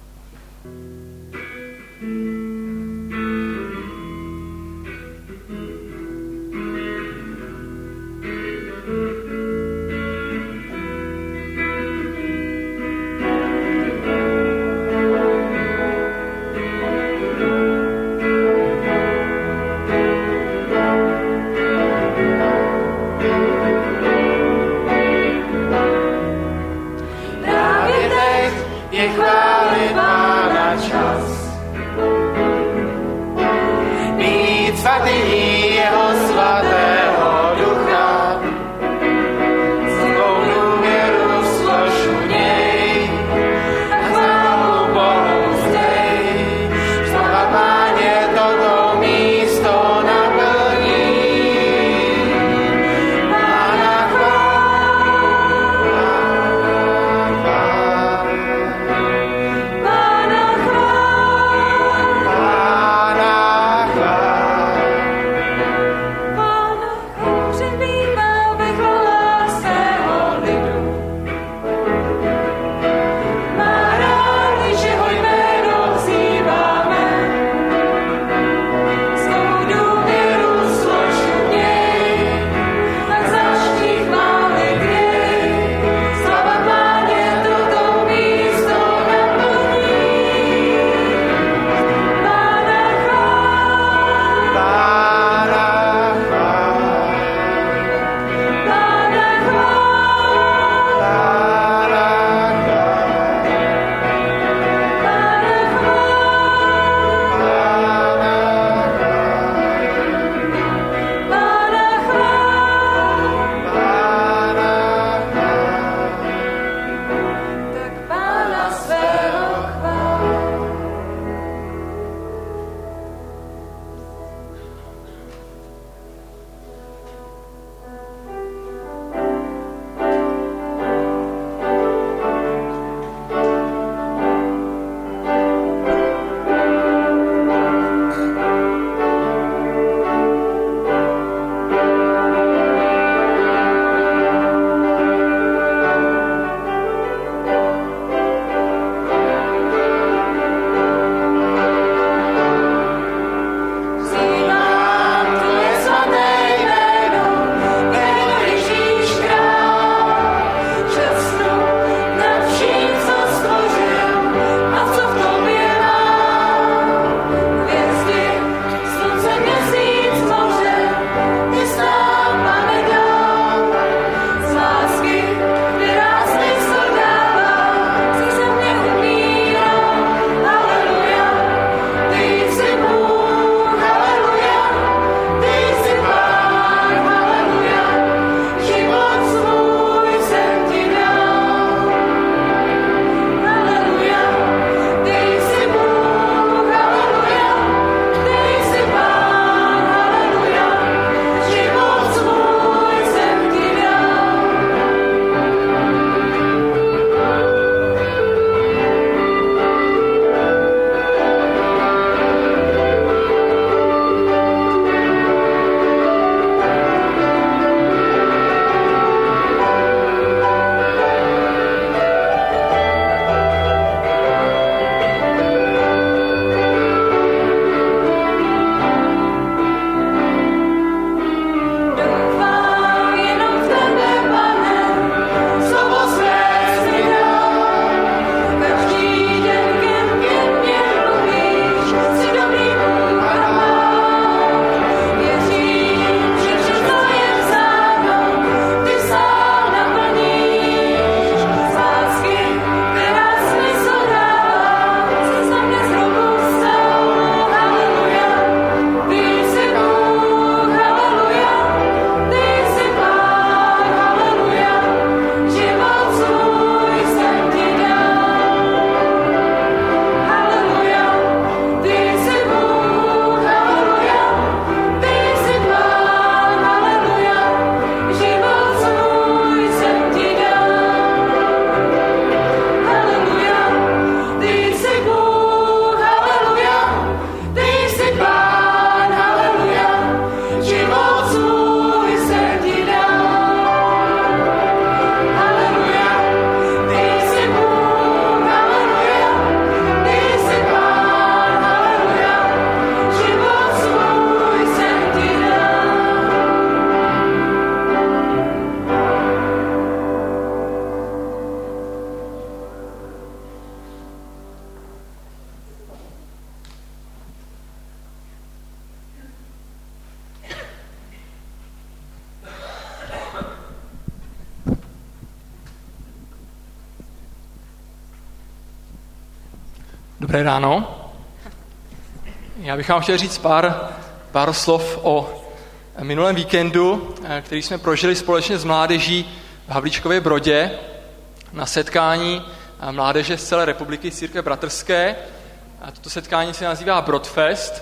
Dobré ráno. Já bych vám chtěl říct pár slov o minulém víkendu, který jsme prožili společně s mládeží v Havlíčkově Brodě na setkání mládeže z celé republiky Církve bratrské. A toto setkání se nazývá Brodfest.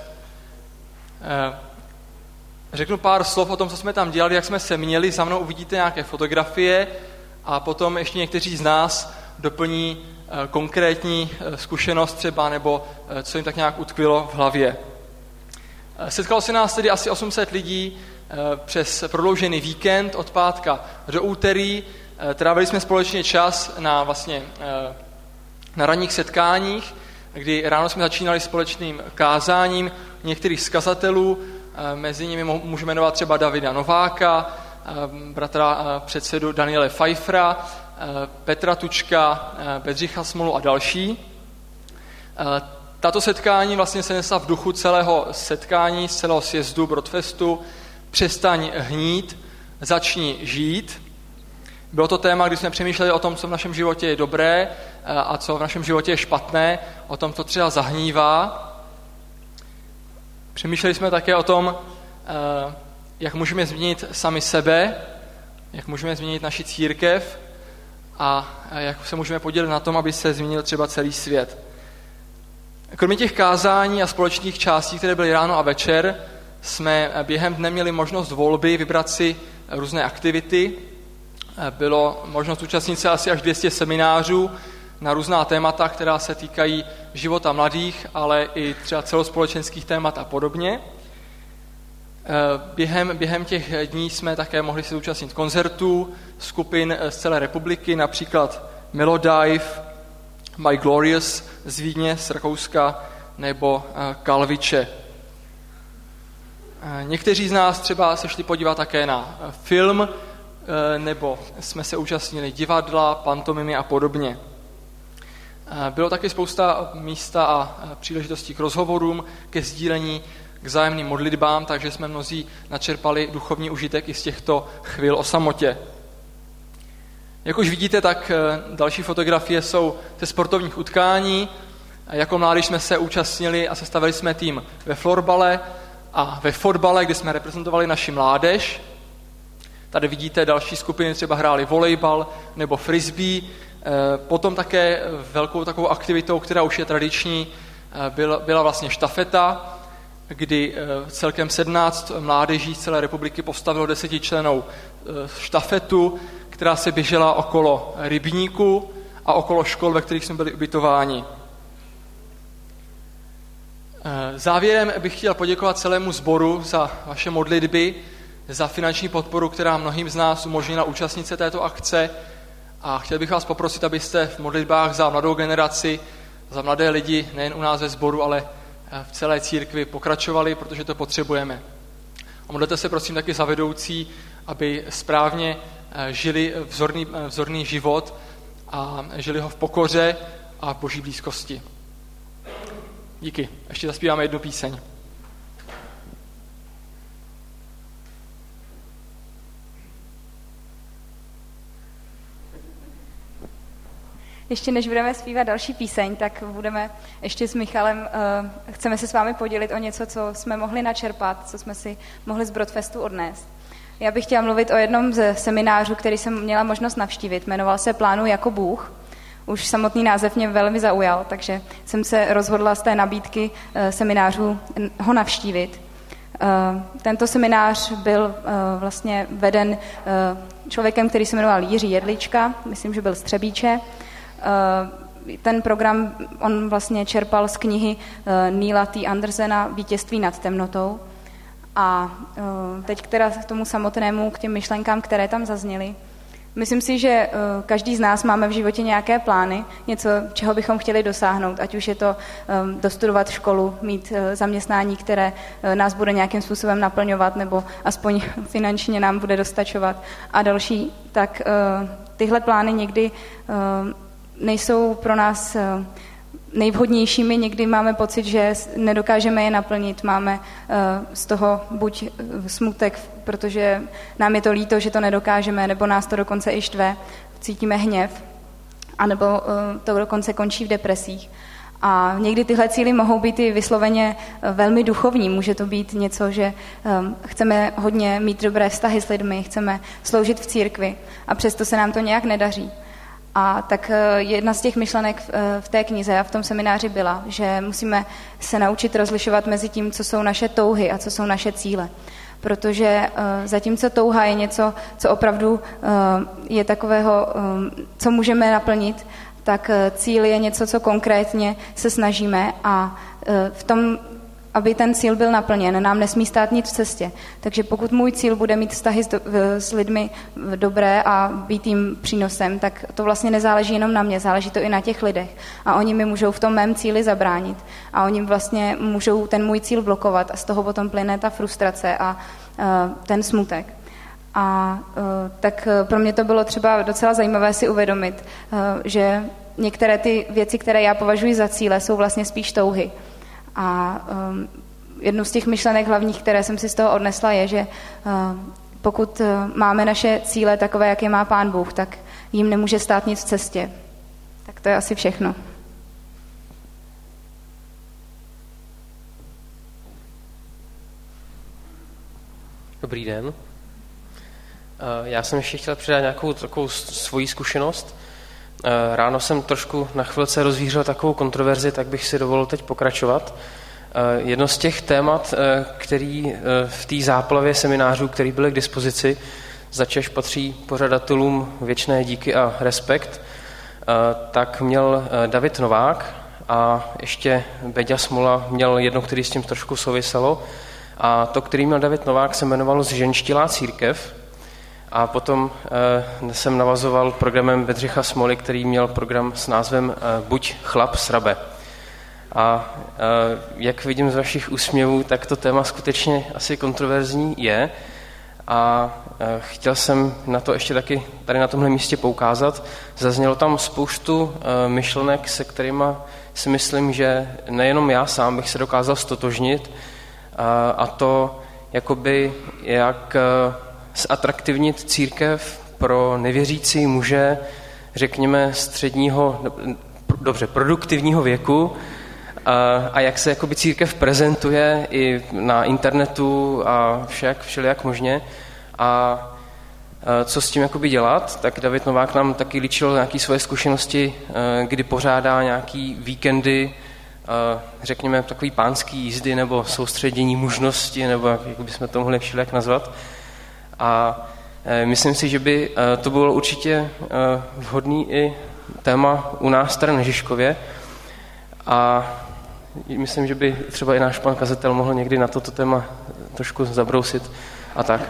Řeknu pár slov o tom, co jsme tam dělali, jak jsme se měli. Za mnou uvidíte nějaké fotografie a potom ještě někteří z nás doplní konkrétní zkušenost třeba, nebo co jim tak nějak utkvilo v hlavě. Setkalo se nás tedy asi 800 lidí přes prodloužený víkend od pátka do úterý. Trávili jsme společně čas na ranních setkáních, kdy ráno jsme začínali společným kázáním některých zkazatelů. Mezi nimi můžeme jmenovat třeba Davida Nováka, bratra předsedu Daniele Pfeiffera, Petra Tučka, Bedřicha Smolu a další. Tato setkání vlastně se nesla v duchu celého setkání, z celého sjezdu Brodfestu. Přestaň hnít, začni žít. Bylo to téma, kdy jsme přemýšleli o tom, co v našem životě je dobré a co v našem životě je špatné, o tom, co třeba zahnívá. Přemýšleli jsme také o tom, jak můžeme změnit sami sebe, jak můžeme změnit naši církev a jak se můžeme podílet na tom, aby se změnil třeba celý svět. Kromě těch kázání a společných částí, které byly ráno a večer, jsme během dne měli možnost volby vybrat si různé aktivity. Bylo možnost účastnit se asi až 200 seminářů na různá témata, která se týkají života mladých, ale i třeba celospolečenských témat a podobně. Během těch dní jsme také mohli se účastnit koncertů skupin z celé republiky, například Melodive, My Glorious z Vídně, z Rakouska, nebo Kalviče. Někteří z nás třeba se šli podívat také na film, nebo jsme se účastnili divadla, pantomimy a podobně. Bylo taky spousta místa a příležitostí k rozhovorům, ke sdílení, k vzájemným modlitbám, takže jsme mnozí načerpali duchovní užitek i z těchto chvil o samotě. Jak už vidíte, tak další fotografie jsou ze sportovních utkání. Jako mládež jsme se účastnili a sestavili jsme tým ve florbale a ve fotbale, kde jsme reprezentovali naši mládež. Tady vidíte další skupiny, třeba hráli volejbal nebo frisbee. Potom také velkou takovou aktivitou, která už je tradiční, byla vlastně štafeta, kdy celkem 17 mládeží z celé republiky postavilo 10člennou štafetu, která se běžela okolo rybníku a okolo škol, ve kterých jsme byli ubytováni. Závěrem bych chtěl poděkovat celému sboru za vaše modlitby, za finanční podporu, která mnohým z nás umožnila účastnit se této akce, a chtěl bych vás poprosit, abyste v modlitbách za mladou generaci, za mladé lidi, nejen u nás ve sboru, ale v celé církvi pokračovali, protože to potřebujeme. A modlete se prosím taky za vedoucí, aby správně žili vzorný život a žili ho v pokoře a v boží blízkosti. Díky. Ještě zaspíváme jednu píseň. Ještě než budeme zpívat další píseň, tak budeme ještě s Michalem, chceme se s vámi podělit o něco, co jsme mohli načerpat, co jsme si mohli z Brodfestu odnést. Já bych chtěla mluvit o jednom ze seminářů, který jsem měla možnost navštívit. Jmenoval se Plánuj jako Bůh. Už samotný název mě velmi zaujal, takže jsem se rozhodla z té nabídky seminářů ho navštívit. Tento seminář byl vlastně veden člověkem, který se jmenoval Jiří Jedlička, myslím, že byl z Třebíče. Ten program on vlastně čerpal z knihy Neila T. Andersena Vítězství nad temnotou. A teď teda k tomu samotnému, k těm myšlenkám, které tam zazněly. Myslím si, že každý z nás máme v životě nějaké plány, něco, čeho bychom chtěli dosáhnout, ať už je to dostudovat školu, mít zaměstnání, které nás bude nějakým způsobem naplňovat, nebo aspoň finančně nám bude dostačovat a další. Tak tyhle plány někdy nejsou pro nás nejvhodnějšími, někdy máme pocit, že nedokážeme je naplnit, máme z toho buď smutek, protože nám je to líto, že to nedokážeme, nebo nás to dokonce i štve, cítíme hněv, anebo to dokonce končí v depresích. A někdy tyhle cíle mohou být i vysloveně velmi duchovní. Může to být něco, že chceme hodně mít dobré vztahy s lidmi, chceme sloužit v církvi a přesto se nám to nějak nedaří. A tak jedna z těch myšlenek v té knize a v tom semináři byla, že musíme se naučit rozlišovat mezi tím, co jsou naše touhy a co jsou naše cíle. Protože zatímco touha je něco, co opravdu je takového, co můžeme naplnit, tak cíl je něco, co konkrétně se snažíme a v tom, aby ten cíl byl naplněn, nám nesmí stát nic v cestě. Takže pokud můj cíl bude mít vztahy s lidmi dobré a být jim přínosem, tak to vlastně nezáleží jenom na mě, záleží to i na těch lidech. A oni mi můžou v tom mém cíli zabránit. A oni vlastně můžou ten můj cíl blokovat a z toho potom plyne ta frustrace a ten smutek. A tak pro mě to bylo třeba docela zajímavé si uvědomit, že některé ty věci, které já považuji za cíle, jsou vlastně spíš touhy. A jednu z těch myšlenek hlavních, které jsem si z toho odnesla, je, že pokud máme naše cíle takové, jak je má Pán Bůh, tak jim nemůže stát nic v cestě. Tak to je asi všechno. Dobrý den. Já jsem ještě chtěl přidat nějakou takovou svoji zkušenost. Ráno jsem trošku na chvilce rozvířil takovou kontroverzi, tak bych si dovolil teď pokračovat. Jedno z těch témat, který v té záplavě seminářů, který byly k dispozici, začež patří pořadatelům věčné díky a respekt, tak měl David Novák a ještě Beďa Smola měl jedno, který s tím trošku souviselo. A to, který měl David Novák, se jmenovalo Zženštilá církev. A potom jsem navazoval programem Bedřicha Smoly, který měl program s názvem Buď chlap srabe. A jak vidím z vašich úsměvů, tak to téma skutečně asi kontroverzní je. A chtěl jsem na to ještě taky tady na tomhle místě poukázat. Zaznělo tam spoustu myšlenek, se kterými si myslím, že nejenom já sám bych se dokázal stotožnit, a to jakoby jak zatraktivnit církev pro nevěřící muže, řekněme produktivního věku a jak se jakoby církev prezentuje i na internetu a všelijak možně a co s tím jakoby dělat, tak David Novák nám taky líčil nějaké svoje zkušenosti, kdy pořádá nějaký víkendy, řekněme takový pánský jízdy nebo soustředění mužnosti, nebo jak bychom to mohli všelijak nazvat. A myslím si, že by to bylo určitě vhodný i téma u nás tady na Žižkově. A myslím, že by třeba i náš pan kazatel mohl někdy na toto téma trošku zabrousit a tak.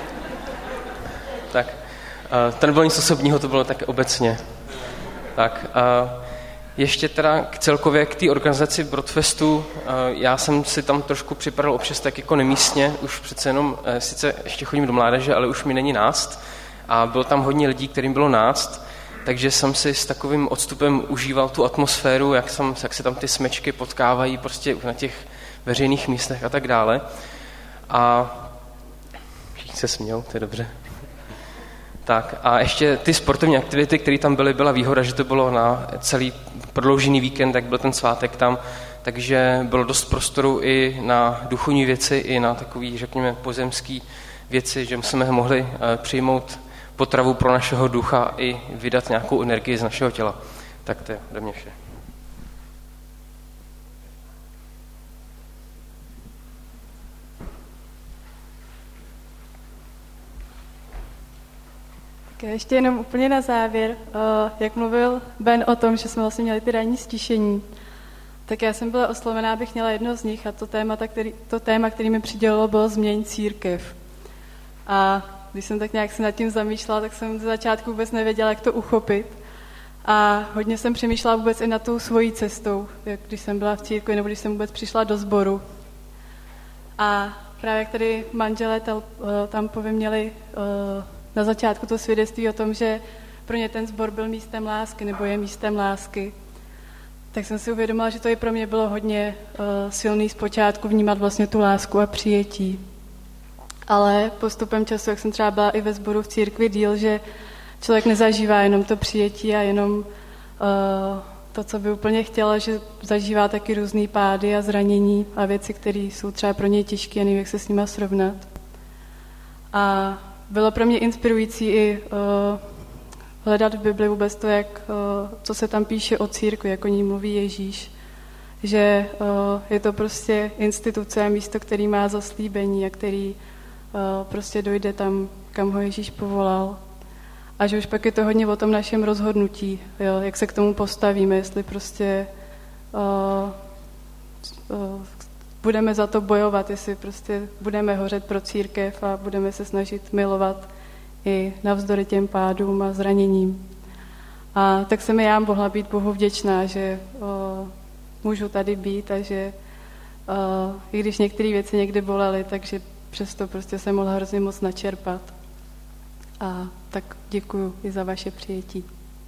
Tak, to nebylo nic osobního, to bylo tak obecně. Tak, ještě teda celkově k té organizaci Brodfestu, já jsem si tam trošku připadal občas tak jako nemístně, už přece jenom, sice ještě chodím do mládeže, ale už mi není náct a bylo tam hodně lidí, kterým bylo náct, takže jsem si s takovým odstupem užíval tu atmosféru, jak se tam ty smečky potkávají prostě na těch veřejných místech a tak dále. A všichni se smějou, to je dobře. Tak a ještě ty sportovní aktivity, které tam byly, byla výhoda, že to bylo na celý prodloužený víkend, jak byl ten svátek tam, takže bylo dost prostoru i na duchovní věci, i na takový, řekněme, pozemský věci, že jsme mohli přijmout potravu pro našeho ducha i vydat nějakou energii z našeho těla. Tak to je ode mě vše. Ještě jenom úplně na závěr, jak mluvil Ben o tom, že jsme vlastně měli ty ranní stišení, tak já jsem byla oslovená, abych měla jedno z nich a to téma, který mi přidělilo, bylo Změň církev. A když jsem tak nějak se nad tím zamýšlela, tak jsem ze začátku vůbec nevěděla, jak to uchopit. A hodně jsem přemýšlela vůbec i na tou svojí cestou, jak když jsem byla v církvi nebo když jsem vůbec přišla do sboru. A právě jak tady manželé tam povyměli na začátku to svědectví o tom, že pro ně ten sbor byl místem lásky, nebo je místem lásky, tak jsem si uvědomila, že to i pro mě bylo hodně silný zpočátku vnímat vlastně tu lásku a přijetí. Ale postupem času, jak jsem třeba byla i ve sboru v církvi díl, že člověk nezažívá jenom to přijetí a jenom to, co by úplně chtěla, že zažívá taky různý pády a zranění a věci, které jsou třeba pro něj těžké a nevím, jak se s nima srovnat. A bylo pro mě inspirující i hledat v Bibli vůbec to, co se tam píše o církvi, jak o ní mluví Ježíš. Že je to prostě instituce a místo, který má zaslíbení a který prostě dojde tam, kam ho Ježíš povolal. A že už pak je to hodně o tom našem rozhodnutí, jo, jak se k tomu postavíme, jestli prostě budeme za to bojovat, jestli prostě budeme hořet pro církev a budeme se snažit milovat i navzdory těm pádům a zraněním. A tak jsem já mohla být Bohu vděčná, že můžu tady být a že i když některé věci někdy bolely, takže přesto prostě jsem mohla hrozně moc načerpat. A tak děkuju i za vaše přijetí.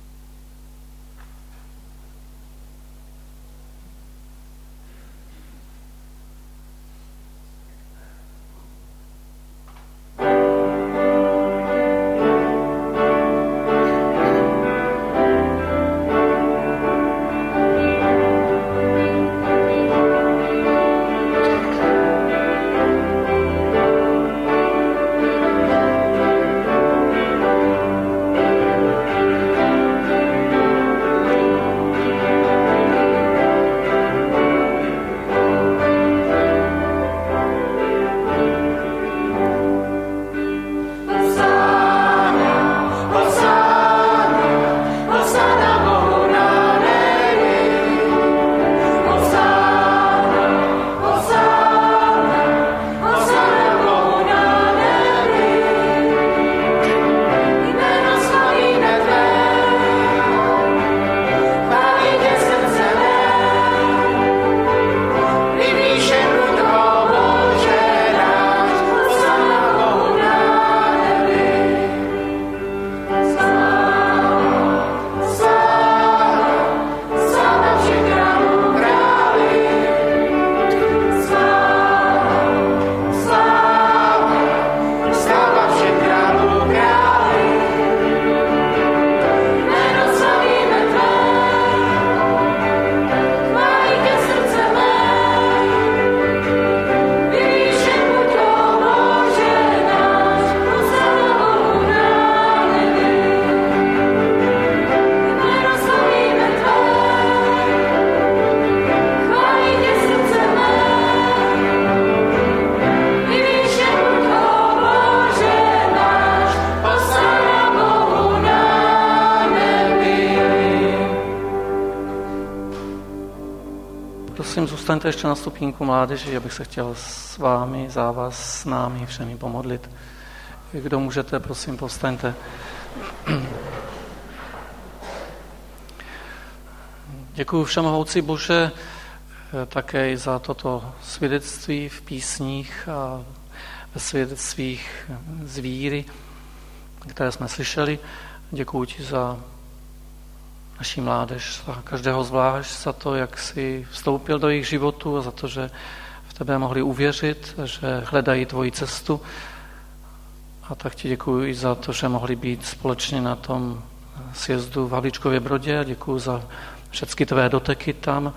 Prosím, zůstaňte ještě na stupínku mládeži, abych se chtěl s vámi, za vás, s námi všemi pomodlit. Kdo můžete, prosím, povstaňte. Děkuji všemohoucí Bože také i za toto svědectví v písních a ve svědectvích z víry, které jsme slyšeli. Děkuji ti za naší mládež, za každého zvlášť, za to, jak jsi vstoupil do jejich životu a za to, že v tebe mohli uvěřit, že hledají tvoji cestu. A tak ti děkuji i za to, že mohli být společně na tom sjezdu v Havlíčkově Brodě a děkuji za všechny tvé doteky tam.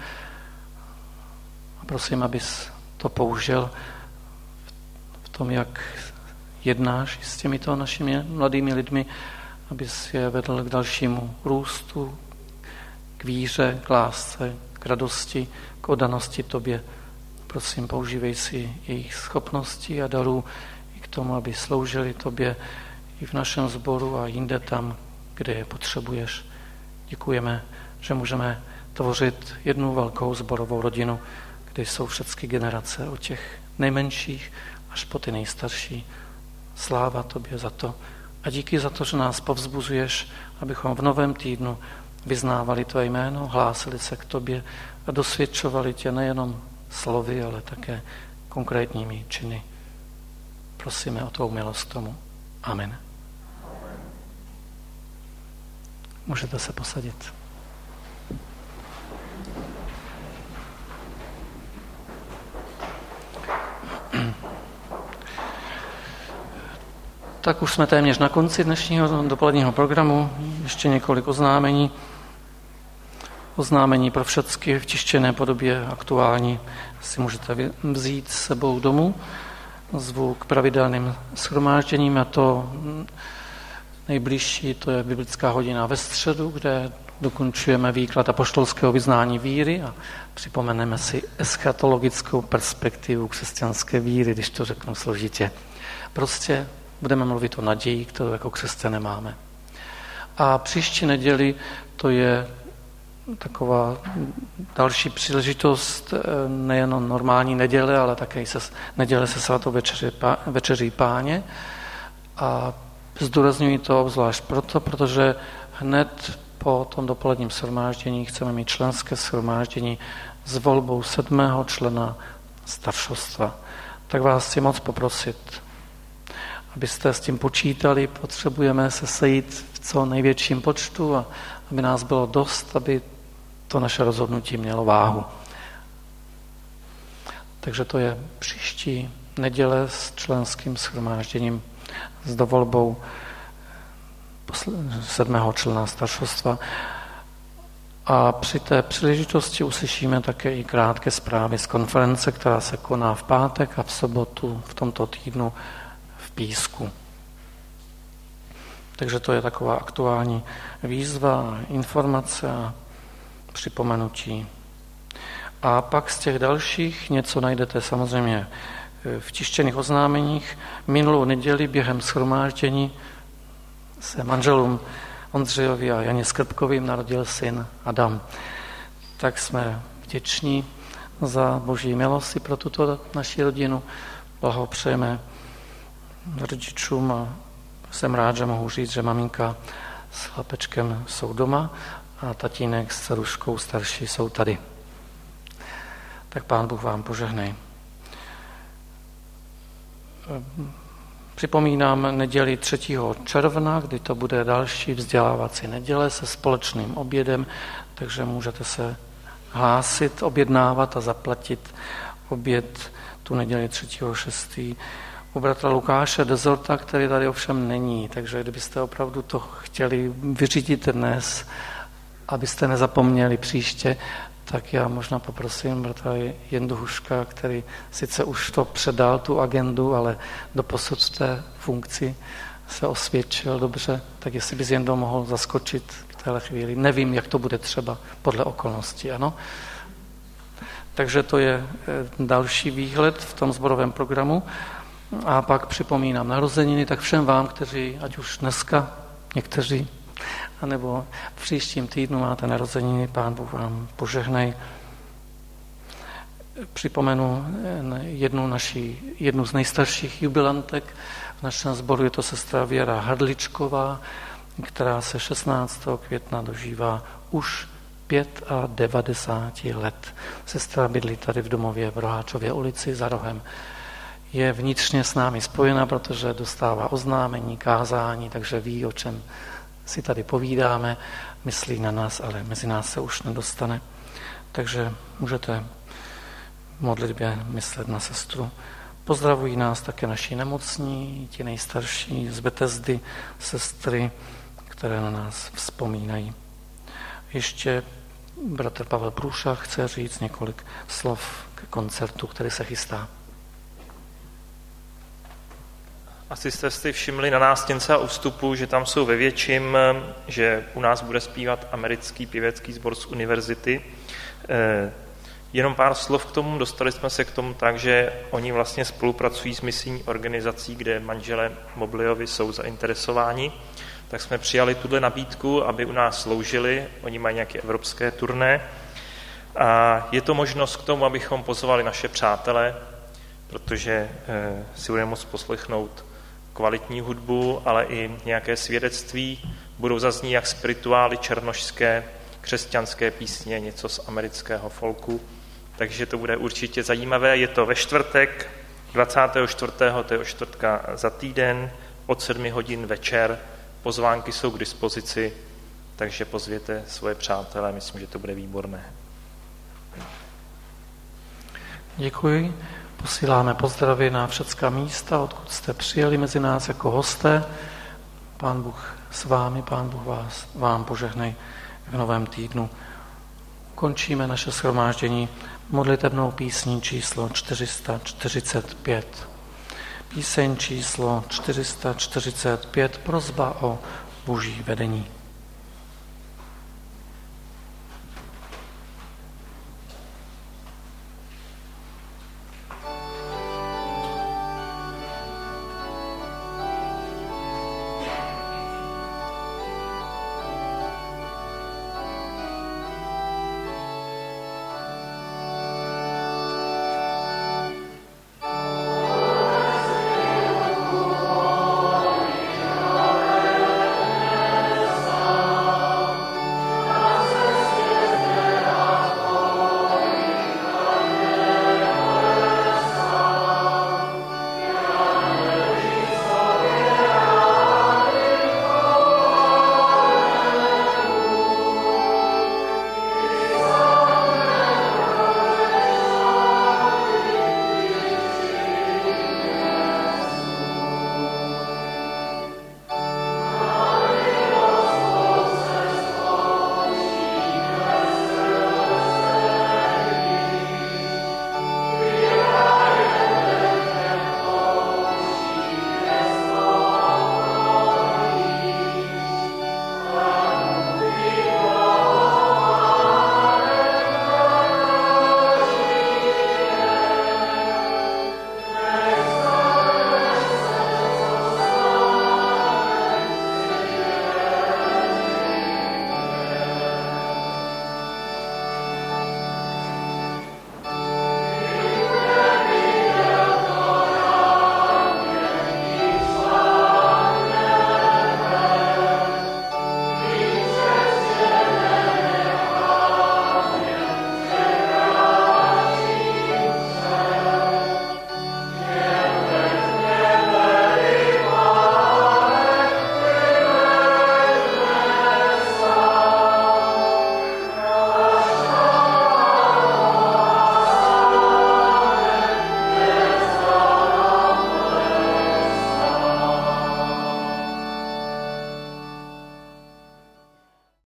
A prosím, abys to použil v tom, jak jednáš s těmito našimi mladými lidmi, abys je vedl k dalšímu růstu, k víře, k lásce, k radosti, k oddanosti tobě. Prosím, používej si jejich schopností a darů i k tomu, aby sloužili tobě i v našem sboru a jinde tam, kde je potřebuješ. Děkujeme, že můžeme tvořit jednu velkou sborovou rodinu, kde jsou všechny generace od těch nejmenších až po ty nejstarší. Sláva tobě za to a díky za to, že nás povzbuzuješ, abychom v novém týdnu vyznávali tvé jméno, hlásili se k tobě a dosvědčovali tě nejenom slovy, ale také konkrétními činy. Prosíme o tvou milost tomu. Amen. Můžete se posadit. Tak už jsme téměř na konci dnešního dopoledního programu. Ještě několik oznámení. oznámení pro všechny v tištěné podobě aktuální si můžete vzít s sebou domů. Zvu k pravidelným shromážděním a to nejbližší, to je biblická hodina ve středu, kde dokončujeme výklad apoštolského vyznání víry a připomeneme si eschatologickou perspektivu křesťanské víry, když to řeknu složitě. Prostě budeme mluvit o naději, kterou jako křesťané máme. A příští neděli to je taková další příležitost, nejen normální neděle, ale také neděle se svatou večeří Páně. A zdůrazňuji to obzvlášť proto, protože hned po tom dopoledním shromáždění chceme mít členské shromáždění s volbou 7. člena staršostva. Tak vás chci moc poprosit, abyste s tím počítali, potřebujeme se sejít v co největším počtu a aby nás bylo dost, aby to naše rozhodnutí mělo váhu. Takže to je příští neděle s členským shromážděním s dovolbou 7. člena staršostva. A při té příležitosti uslyšíme také i krátké zprávy z konference, která se koná v pátek a v sobotu v tomto týdnu v Písku. Takže to je taková aktuální výzva, informace a připomenutí. A pak z těch dalších něco najdete samozřejmě v tištěných oznámeních. Minulou neděli během shromáždění se manželům Ondřejovi a Janě Skrbkovým narodil syn Adam. Tak jsme vděční za Boží milosti pro tuto naši rodinu. Blahopřejeme rodičům a jsem rád, že mohu říct, že maminka s chlapečkem jsou doma a tatínek s dceruškou starší jsou tady. Tak Pán Bůh vám požehnej. Připomínám neděli 3. června, kdy to bude další vzdělávací neděle se společným obědem, takže můžete se hlásit, objednávat a zaplatit oběd tu neděli 3.6. u bratra Lukáše Dezorta, který tady ovšem není, takže kdybyste opravdu to chtěli vyřídit dnes, abyste nezapomněli příště, tak já možná poprosím bratra Jendu Huška, který sice už to předal, tu agendu, ale doposud v té funkci se osvědčil dobře, tak jestli bys Jendo mohl zaskočit v téhle chvíli. Nevím, jak to bude třeba podle okolností, ano? Takže to je další výhled v tom sborovém programu. A pak připomínám narozeniny, tak všem vám, kteří, ať už dneska, někteří, anebo v příštím týdnu máte narozeniny, Pán Bůh vám požehnej. Připomenu jednu z nejstarších jubilantek v našem sboru, je to sestra Věra Hrdličková, která se 16. května dožívá už 95 let. Sestra bydlí tady v domově v Roháčově ulici za rohem. Je vnitřně s námi spojena, protože dostává oznámení, kázání, takže ví, o čem si tady povídáme, myslí na nás, ale mezi nás se už nedostane. Takže můžete v modlitbě myslet na sestru. Pozdravují nás také naši nemocní, ti nejstarší z Betesdy, sestry, které na nás vzpomínají. Ještě bratr Pavel Průšach chce říct několik slov k koncertu, který se chystá. Asi jste si všimli na nástěnce a u vstupu, že tam jsou ve větším, že u nás bude zpívat americký pěvecký sbor z univerzity. Jenom pár slov k tomu, dostali jsme se k tomu tak, že oni vlastně spolupracují s misijní organizací, kde manželé Mobliovi jsou zainteresováni, tak jsme přijali tuhle nabídku, aby u nás sloužili, oni mají nějaké evropské turné a je to možnost k tomu, abychom pozvali naše přátele, protože si budeme moct poslechnout kvalitní hudbu, ale i nějaké svědectví. Budou zaznít jak spirituály černošské, křesťanské písně, něco z amerického folku. Takže to bude určitě zajímavé. Je to ve čtvrtek, 24. to je čtvrtka za týden, od 7 hodin večer. Pozvánky jsou k dispozici, takže pozvěte svoje přátelé, myslím, že to bude výborné. Děkuji. Posíláme pozdravy na všecká místa, odkud jste přijeli mezi nás jako hosté. Pán Bůh s vámi, Pán Bůh vám požehnej v novém týdnu. končíme naše shromáždění modlitebnou písní číslo 445. Píseň číslo 445, prosba o Boží vedení.